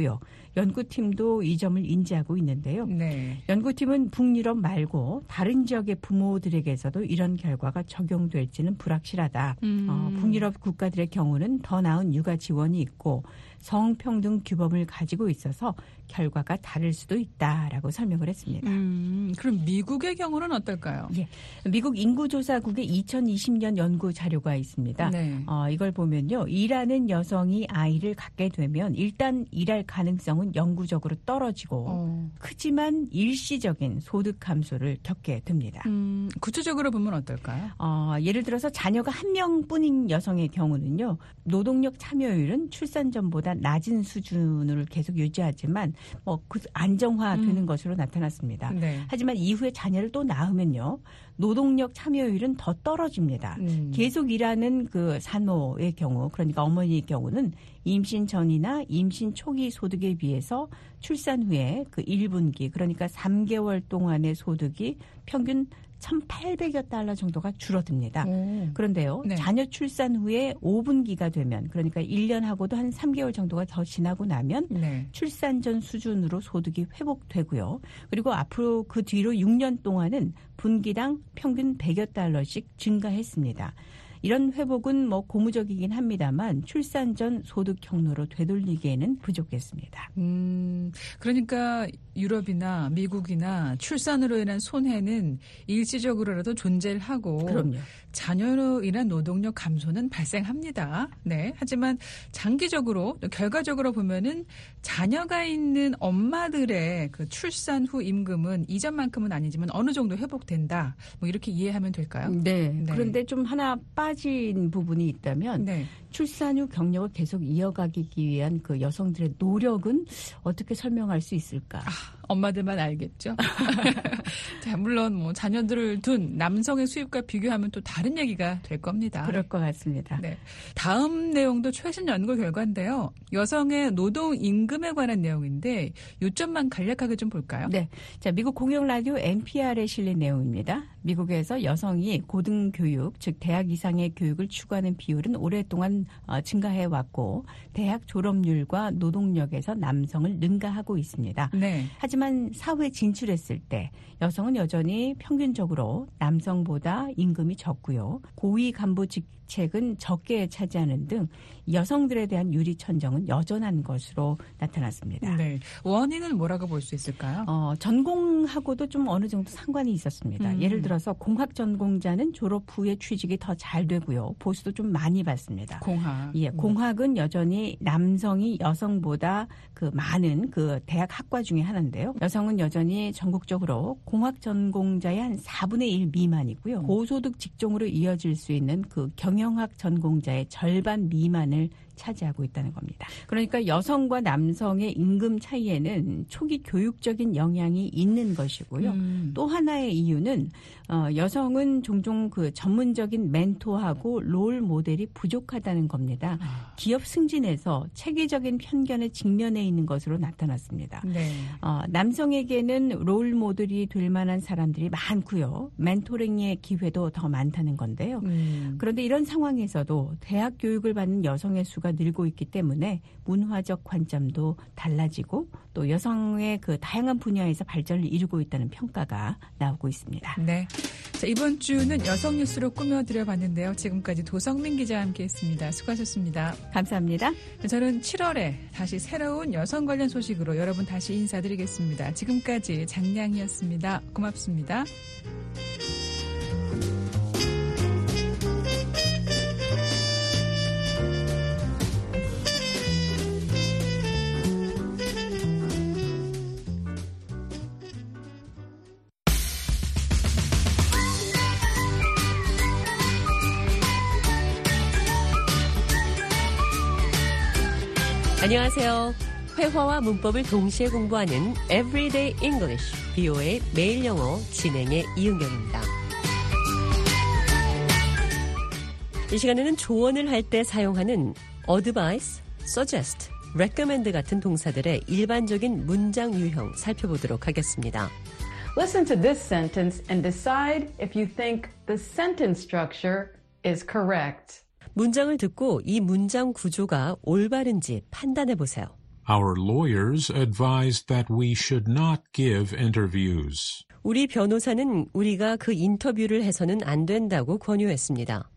연구팀도 이 점을 인지하고 있는데요. 네. 연구팀은 북유럽 말고 다른 지역의 부모들에게서도 이런 결과가 적용될지는 불확실하다. 북유럽 국가들의 경우는 더 나은 육아 지원이 있고 성평등 규범을 가지고 있어서 결과가 다를 수도 있다라고 설명을 했습니다. 그럼 미국의 경우는 어떨까요? 예, 미국 인구조사국의 2020년 연구 자료가 있습니다. 네. 이걸 보면요. 일하는 여성이 아이를 갖게 되면 일단 일할 가능성은 영구적으로 떨어지고 크지만 일시적인 소득 감소를 겪게 됩니다. 구체적으로 보면 어떨까요? 예를 들어서 자녀가 한 명뿐인 여성의 경우는요. 노동력 참여율은 출산 전보다 낮은 수준을 계속 유지하지만 그 안정화되는 것으로 나타났습니다. 네. 하지만 이후에 자녀를 또 낳으면요. 노동력 참여율은 더 떨어집니다. 계속 일하는 그 산모의 경우, 그러니까 어머니의 경우는 임신 전이나 임신 초기 소득에 비해서 출산 후에 그 1분기, 그러니까 3개월 동안의 소득이 평균 1,800여 달러 정도가 줄어듭니다. 그런데요. 네. 자녀 출산 후에 5분기가 되면, 그러니까 1년하고도 한 3개월 정도가 더 지나고 나면 네. 출산 전 수준으로 소득이 회복되고요. 그리고 앞으로 그 뒤로 6년 동안은 분기당 평균 100여 달러씩 증가했습니다. 이런 회복은 고무적이긴 합니다만 출산 전 소득 경로로 되돌리기에는 부족했습니다. 그러니까 유럽이나 미국이나 출산으로 인한 손해는 일시적으로라도 존재를 하고 그럼요. 자녀로 인한 노동력 감소는 발생합니다. 네. 하지만 장기적으로 결과적으로 보면은 자녀가 있는 엄마들의 그 출산 후 임금은 이전만큼은 아니지만 어느 정도 회복된다. 이렇게 이해하면 될까요? 네. 네. 그런데 좀 하나 빠진 부분이 있다면 네. 출산 후 경력을 계속 이어가기 위한 그 여성들의 노력은 어떻게 설명할 수 있을까? 엄마들만 알겠죠. 자, 물론 자녀들을 둔 남성의 수입과 비교하면 또 다른 얘기가 될 겁니다. 그럴 것 같습니다. 네. 다음 내용도 최신 연구 결과인데요. 여성의 노동 임금에 관한 내용인데 요점만 간략하게 좀 볼까요? 네. 자, 미국 공영 라디오 NPR에 실린 내용입니다. 미국에서 여성이 고등교육, 즉 대학 이상의 교육을 추구하는 비율은 오랫동안 증가해 왔고 대학 졸업률과 노동력에서 남성을 능가하고 있습니다. 네. 하지만 사회에 진출했을 때 여성은 여전히 평균적으로 남성보다 임금이 적고요. 고위 간부 직책은 적게 차지하는 등 여성들에 대한 유리천정은 여전한 것으로 나타났습니다. 네. 원인은 뭐라고 볼 수 있을까요? 전공하고도 좀 어느 정도 상관이 있었습니다. 예를 들어서 공학 전공자는 졸업 후에 취직이 더 잘 되고요. 보수도 좀 많이 받습니다. 공학. 예, 공학은 여전히 남성이 여성보다 그 많은 그 대학 학과 중에 하나인데요. 여성은 여전히 전국적으로 공학 전공자의 한 4분의 1 미만이고요. 고소득 직종으로 이어질 수 있는 그 경영학 전공자의 절반 미만을 차지하고 있다는 겁니다. 그러니까 여성과 남성의 임금 차이에는 초기 교육적인 영향이 있는 것이고요. 또 하나의 이유는 여성은 종종 그 전문적인 멘토하고 롤 모델이 부족하다는 겁니다. 기업 승진에서 체계적인 편견에 직면해 있는 것으로 나타났습니다. 네. 남성에게는 롤 모델이 될 만한 사람들이 많고요. 멘토링의 기회도 더 많다는 건데요. 그런데 이런 상황에서도 대학 교육을 받는 여성의 수가 늘고 있기 때문에 문화적 관점도 달라지고 또 여성의 그 다양한 분야에서 발전을 이루고 있다는 평가가 나오고 있습니다. 네. 자, 이번 주는 여성 뉴스로 꾸며드려봤는데요. 지금까지 도성민 기자와 함께했습니다. 수고하셨습니다. 감사합니다. 저는 7월에 다시 새로운 여성 관련 소식으로 여러분 다시 인사드리겠습니다. 지금까지 장량이었습니다. 고맙습니다. 안녕하세요. 회화와 문법을 동시에 공부하는 Everyday English, VOA 매일 영어 진행의 이은경입니다. 이 시간에는 조언을 할 때 사용하는 advise, suggest, recommend 같은 동사들의 일반적인 문장 유형 살펴보도록 하겠습니다. Listen to this sentence and decide if you think the sentence structure is correct. 문장을 듣고 이 문장 구조가 올바른지 판단해 보세요. Our lawyers advised that we should not give interviews. 우리 변호사는 우리가 그 인터뷰를 해서는 안 된다고 권유했습니다.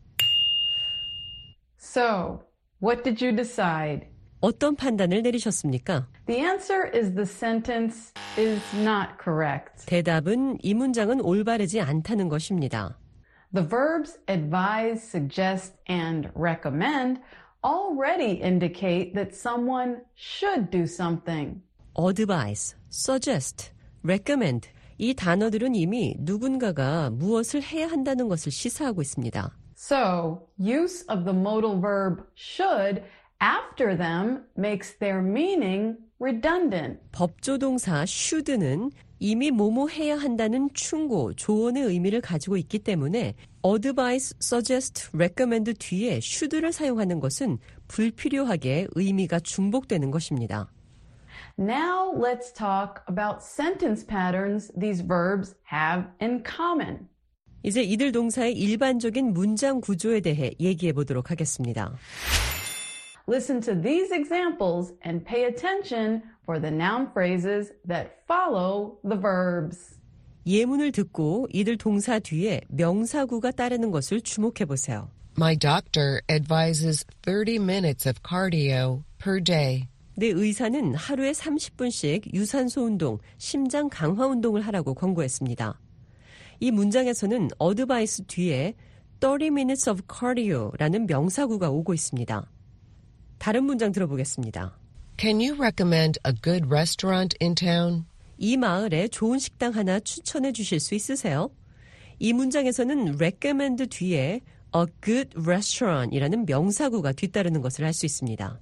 So, what did you decide? 어떤 판단을 내리셨습니까? The answer is the sentence is not correct. 대답은 이 문장은 올바르지 않다는 것입니다. The verbs advise, suggest, and recommend already indicate that someone should do something. advise, suggest, recommend 이 단어들은 이미 누군가가 무엇을 해야 한다는 것을 시사하고 있습니다. So, use of the modal verb should after them makes their meaning redundant. 법조동사 should는 이미 뭐뭐 해야 한다는 충고, 조언의 의미를 가지고 있기 때문에 advise, suggest, recommend 뒤에 should를 사용하는 것은 불필요하게 의미가 중복되는 것입니다. Now let's talk about sentence patterns these verbs have in common. 이제 이들 동사의 일반적인 문장 구조에 대해 얘기해 보도록 하겠습니다. Listen to these examples and pay attention for the noun phrases that follow the verbs. 예문을 듣고 이들 동사 뒤에 명사구가 따르는 것을 주목해 보세요. My doctor advises 30 minutes of cardio per day. 내 의사는 하루에 30분씩 유산소 운동, 심장 강화 운동을 하라고 권고했습니다. 이 문장에서는 advice 뒤에 30 minutes of cardio라는 명사구가 오고 있습니다. 다른 문장 들어보겠습니다. Can you recommend a good restaurant in town? 이 마을에 좋은 식당 하나 추천해 주실 수 있으세요? 이 문장에서는 recommend 뒤에 a good restaurant이라는 명사구가 뒤따르는 것을 알 수 있습니다.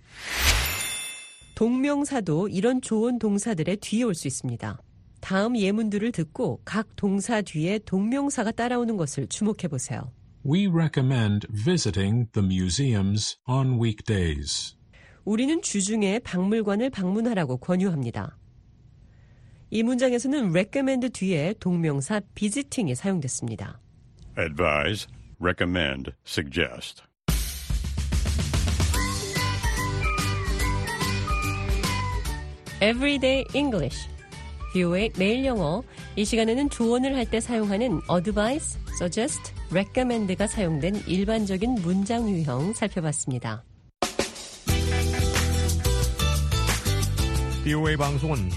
동명사도 이런 조언 동사들의 뒤에 올 수 있습니다. 다음 예문들을 듣고 각 동사 뒤에 동명사가 따라오는 것을 주목해 보세요. We recommend visiting the museums on weekdays. 우리는 주중에 박물관을 방문하라고 권유합니다. 이 문장에서는 recommend 뒤에 동명사 visiting이 사용됐습니다. Advise, recommend, suggest. Everyday English, VOA 매일 영어. 이 시간에는 조언을 할 때 사용하는 advise, suggest, recommend가 사용된 일반적인 문장 유형 살펴봤습니다. VOA 방송은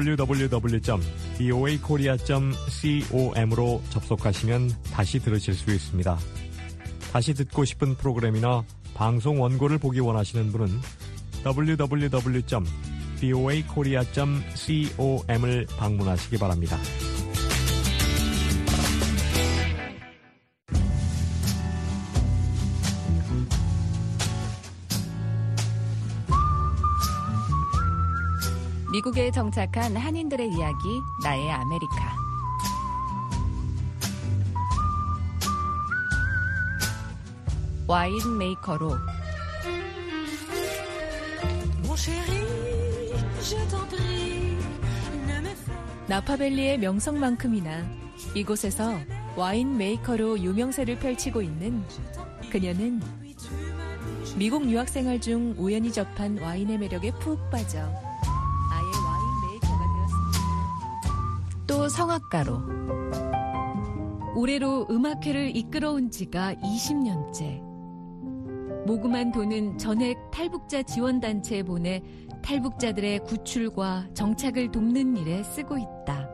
www.voakorea.com으로 접속하시면 다시 들으실 수 있습니다. 다시 듣고 싶은 프로그램이나 방송 원고를 보기 원하시는 분은 www.voakorea.com을 방문하시기 바랍니다. 미국에 정착한 한인들의 이야기, 나의 아메리카. 와인 메이커로 나파밸리의 명성만큼이나 이곳에서 와인 메이커로 유명세를 펼치고 있는 그녀는 미국 유학생활 중 우연히 접한 와인의 매력에 푹 빠져 아예 와인 메이커가 되었습니다. 또 성악가로 올해로 음악회를 이끌어온 지가 20년째. 모금한 돈은 전액 탈북자 지원단체에 보내 탈북자들의 구출과 정착을 돕는 일에 쓰고 있다.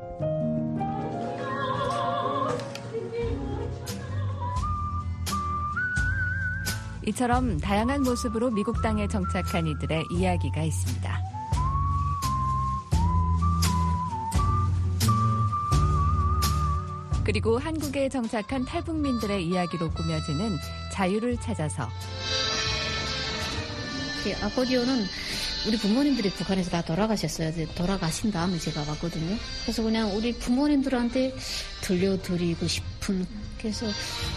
이처럼 다양한 모습으로 미국 땅에 정착한 이들의 이야기가 있습니다. 그리고 한국에 정착한 탈북민들의 이야기로 꾸며지는 자유를 찾아서. 아코디오는 우리 부모님들이 북한에서 다 돌아가셨어요. 돌아가신 다음에 제가 왔거든요. 그래서 그냥 우리 부모님들한테 들려드리고 싶은, 그래서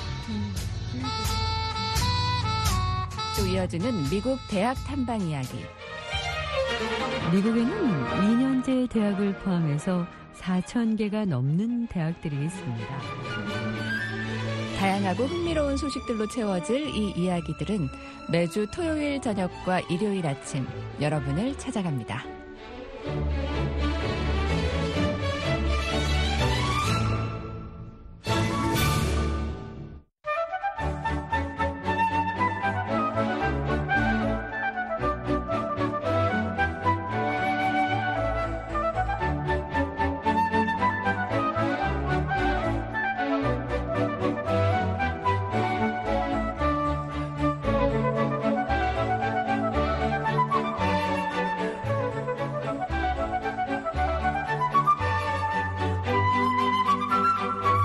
또 이어지는 미국 대학 탐방 이야기. 미국에는 2년제 대학을 포함해서 4,000개가 넘는 대학들이 있습니다. 다양하고 흥미로운 소식들로 채워질 이 이야기들은 매주 토요일 저녁과 일요일 아침 여러분을 찾아갑니다.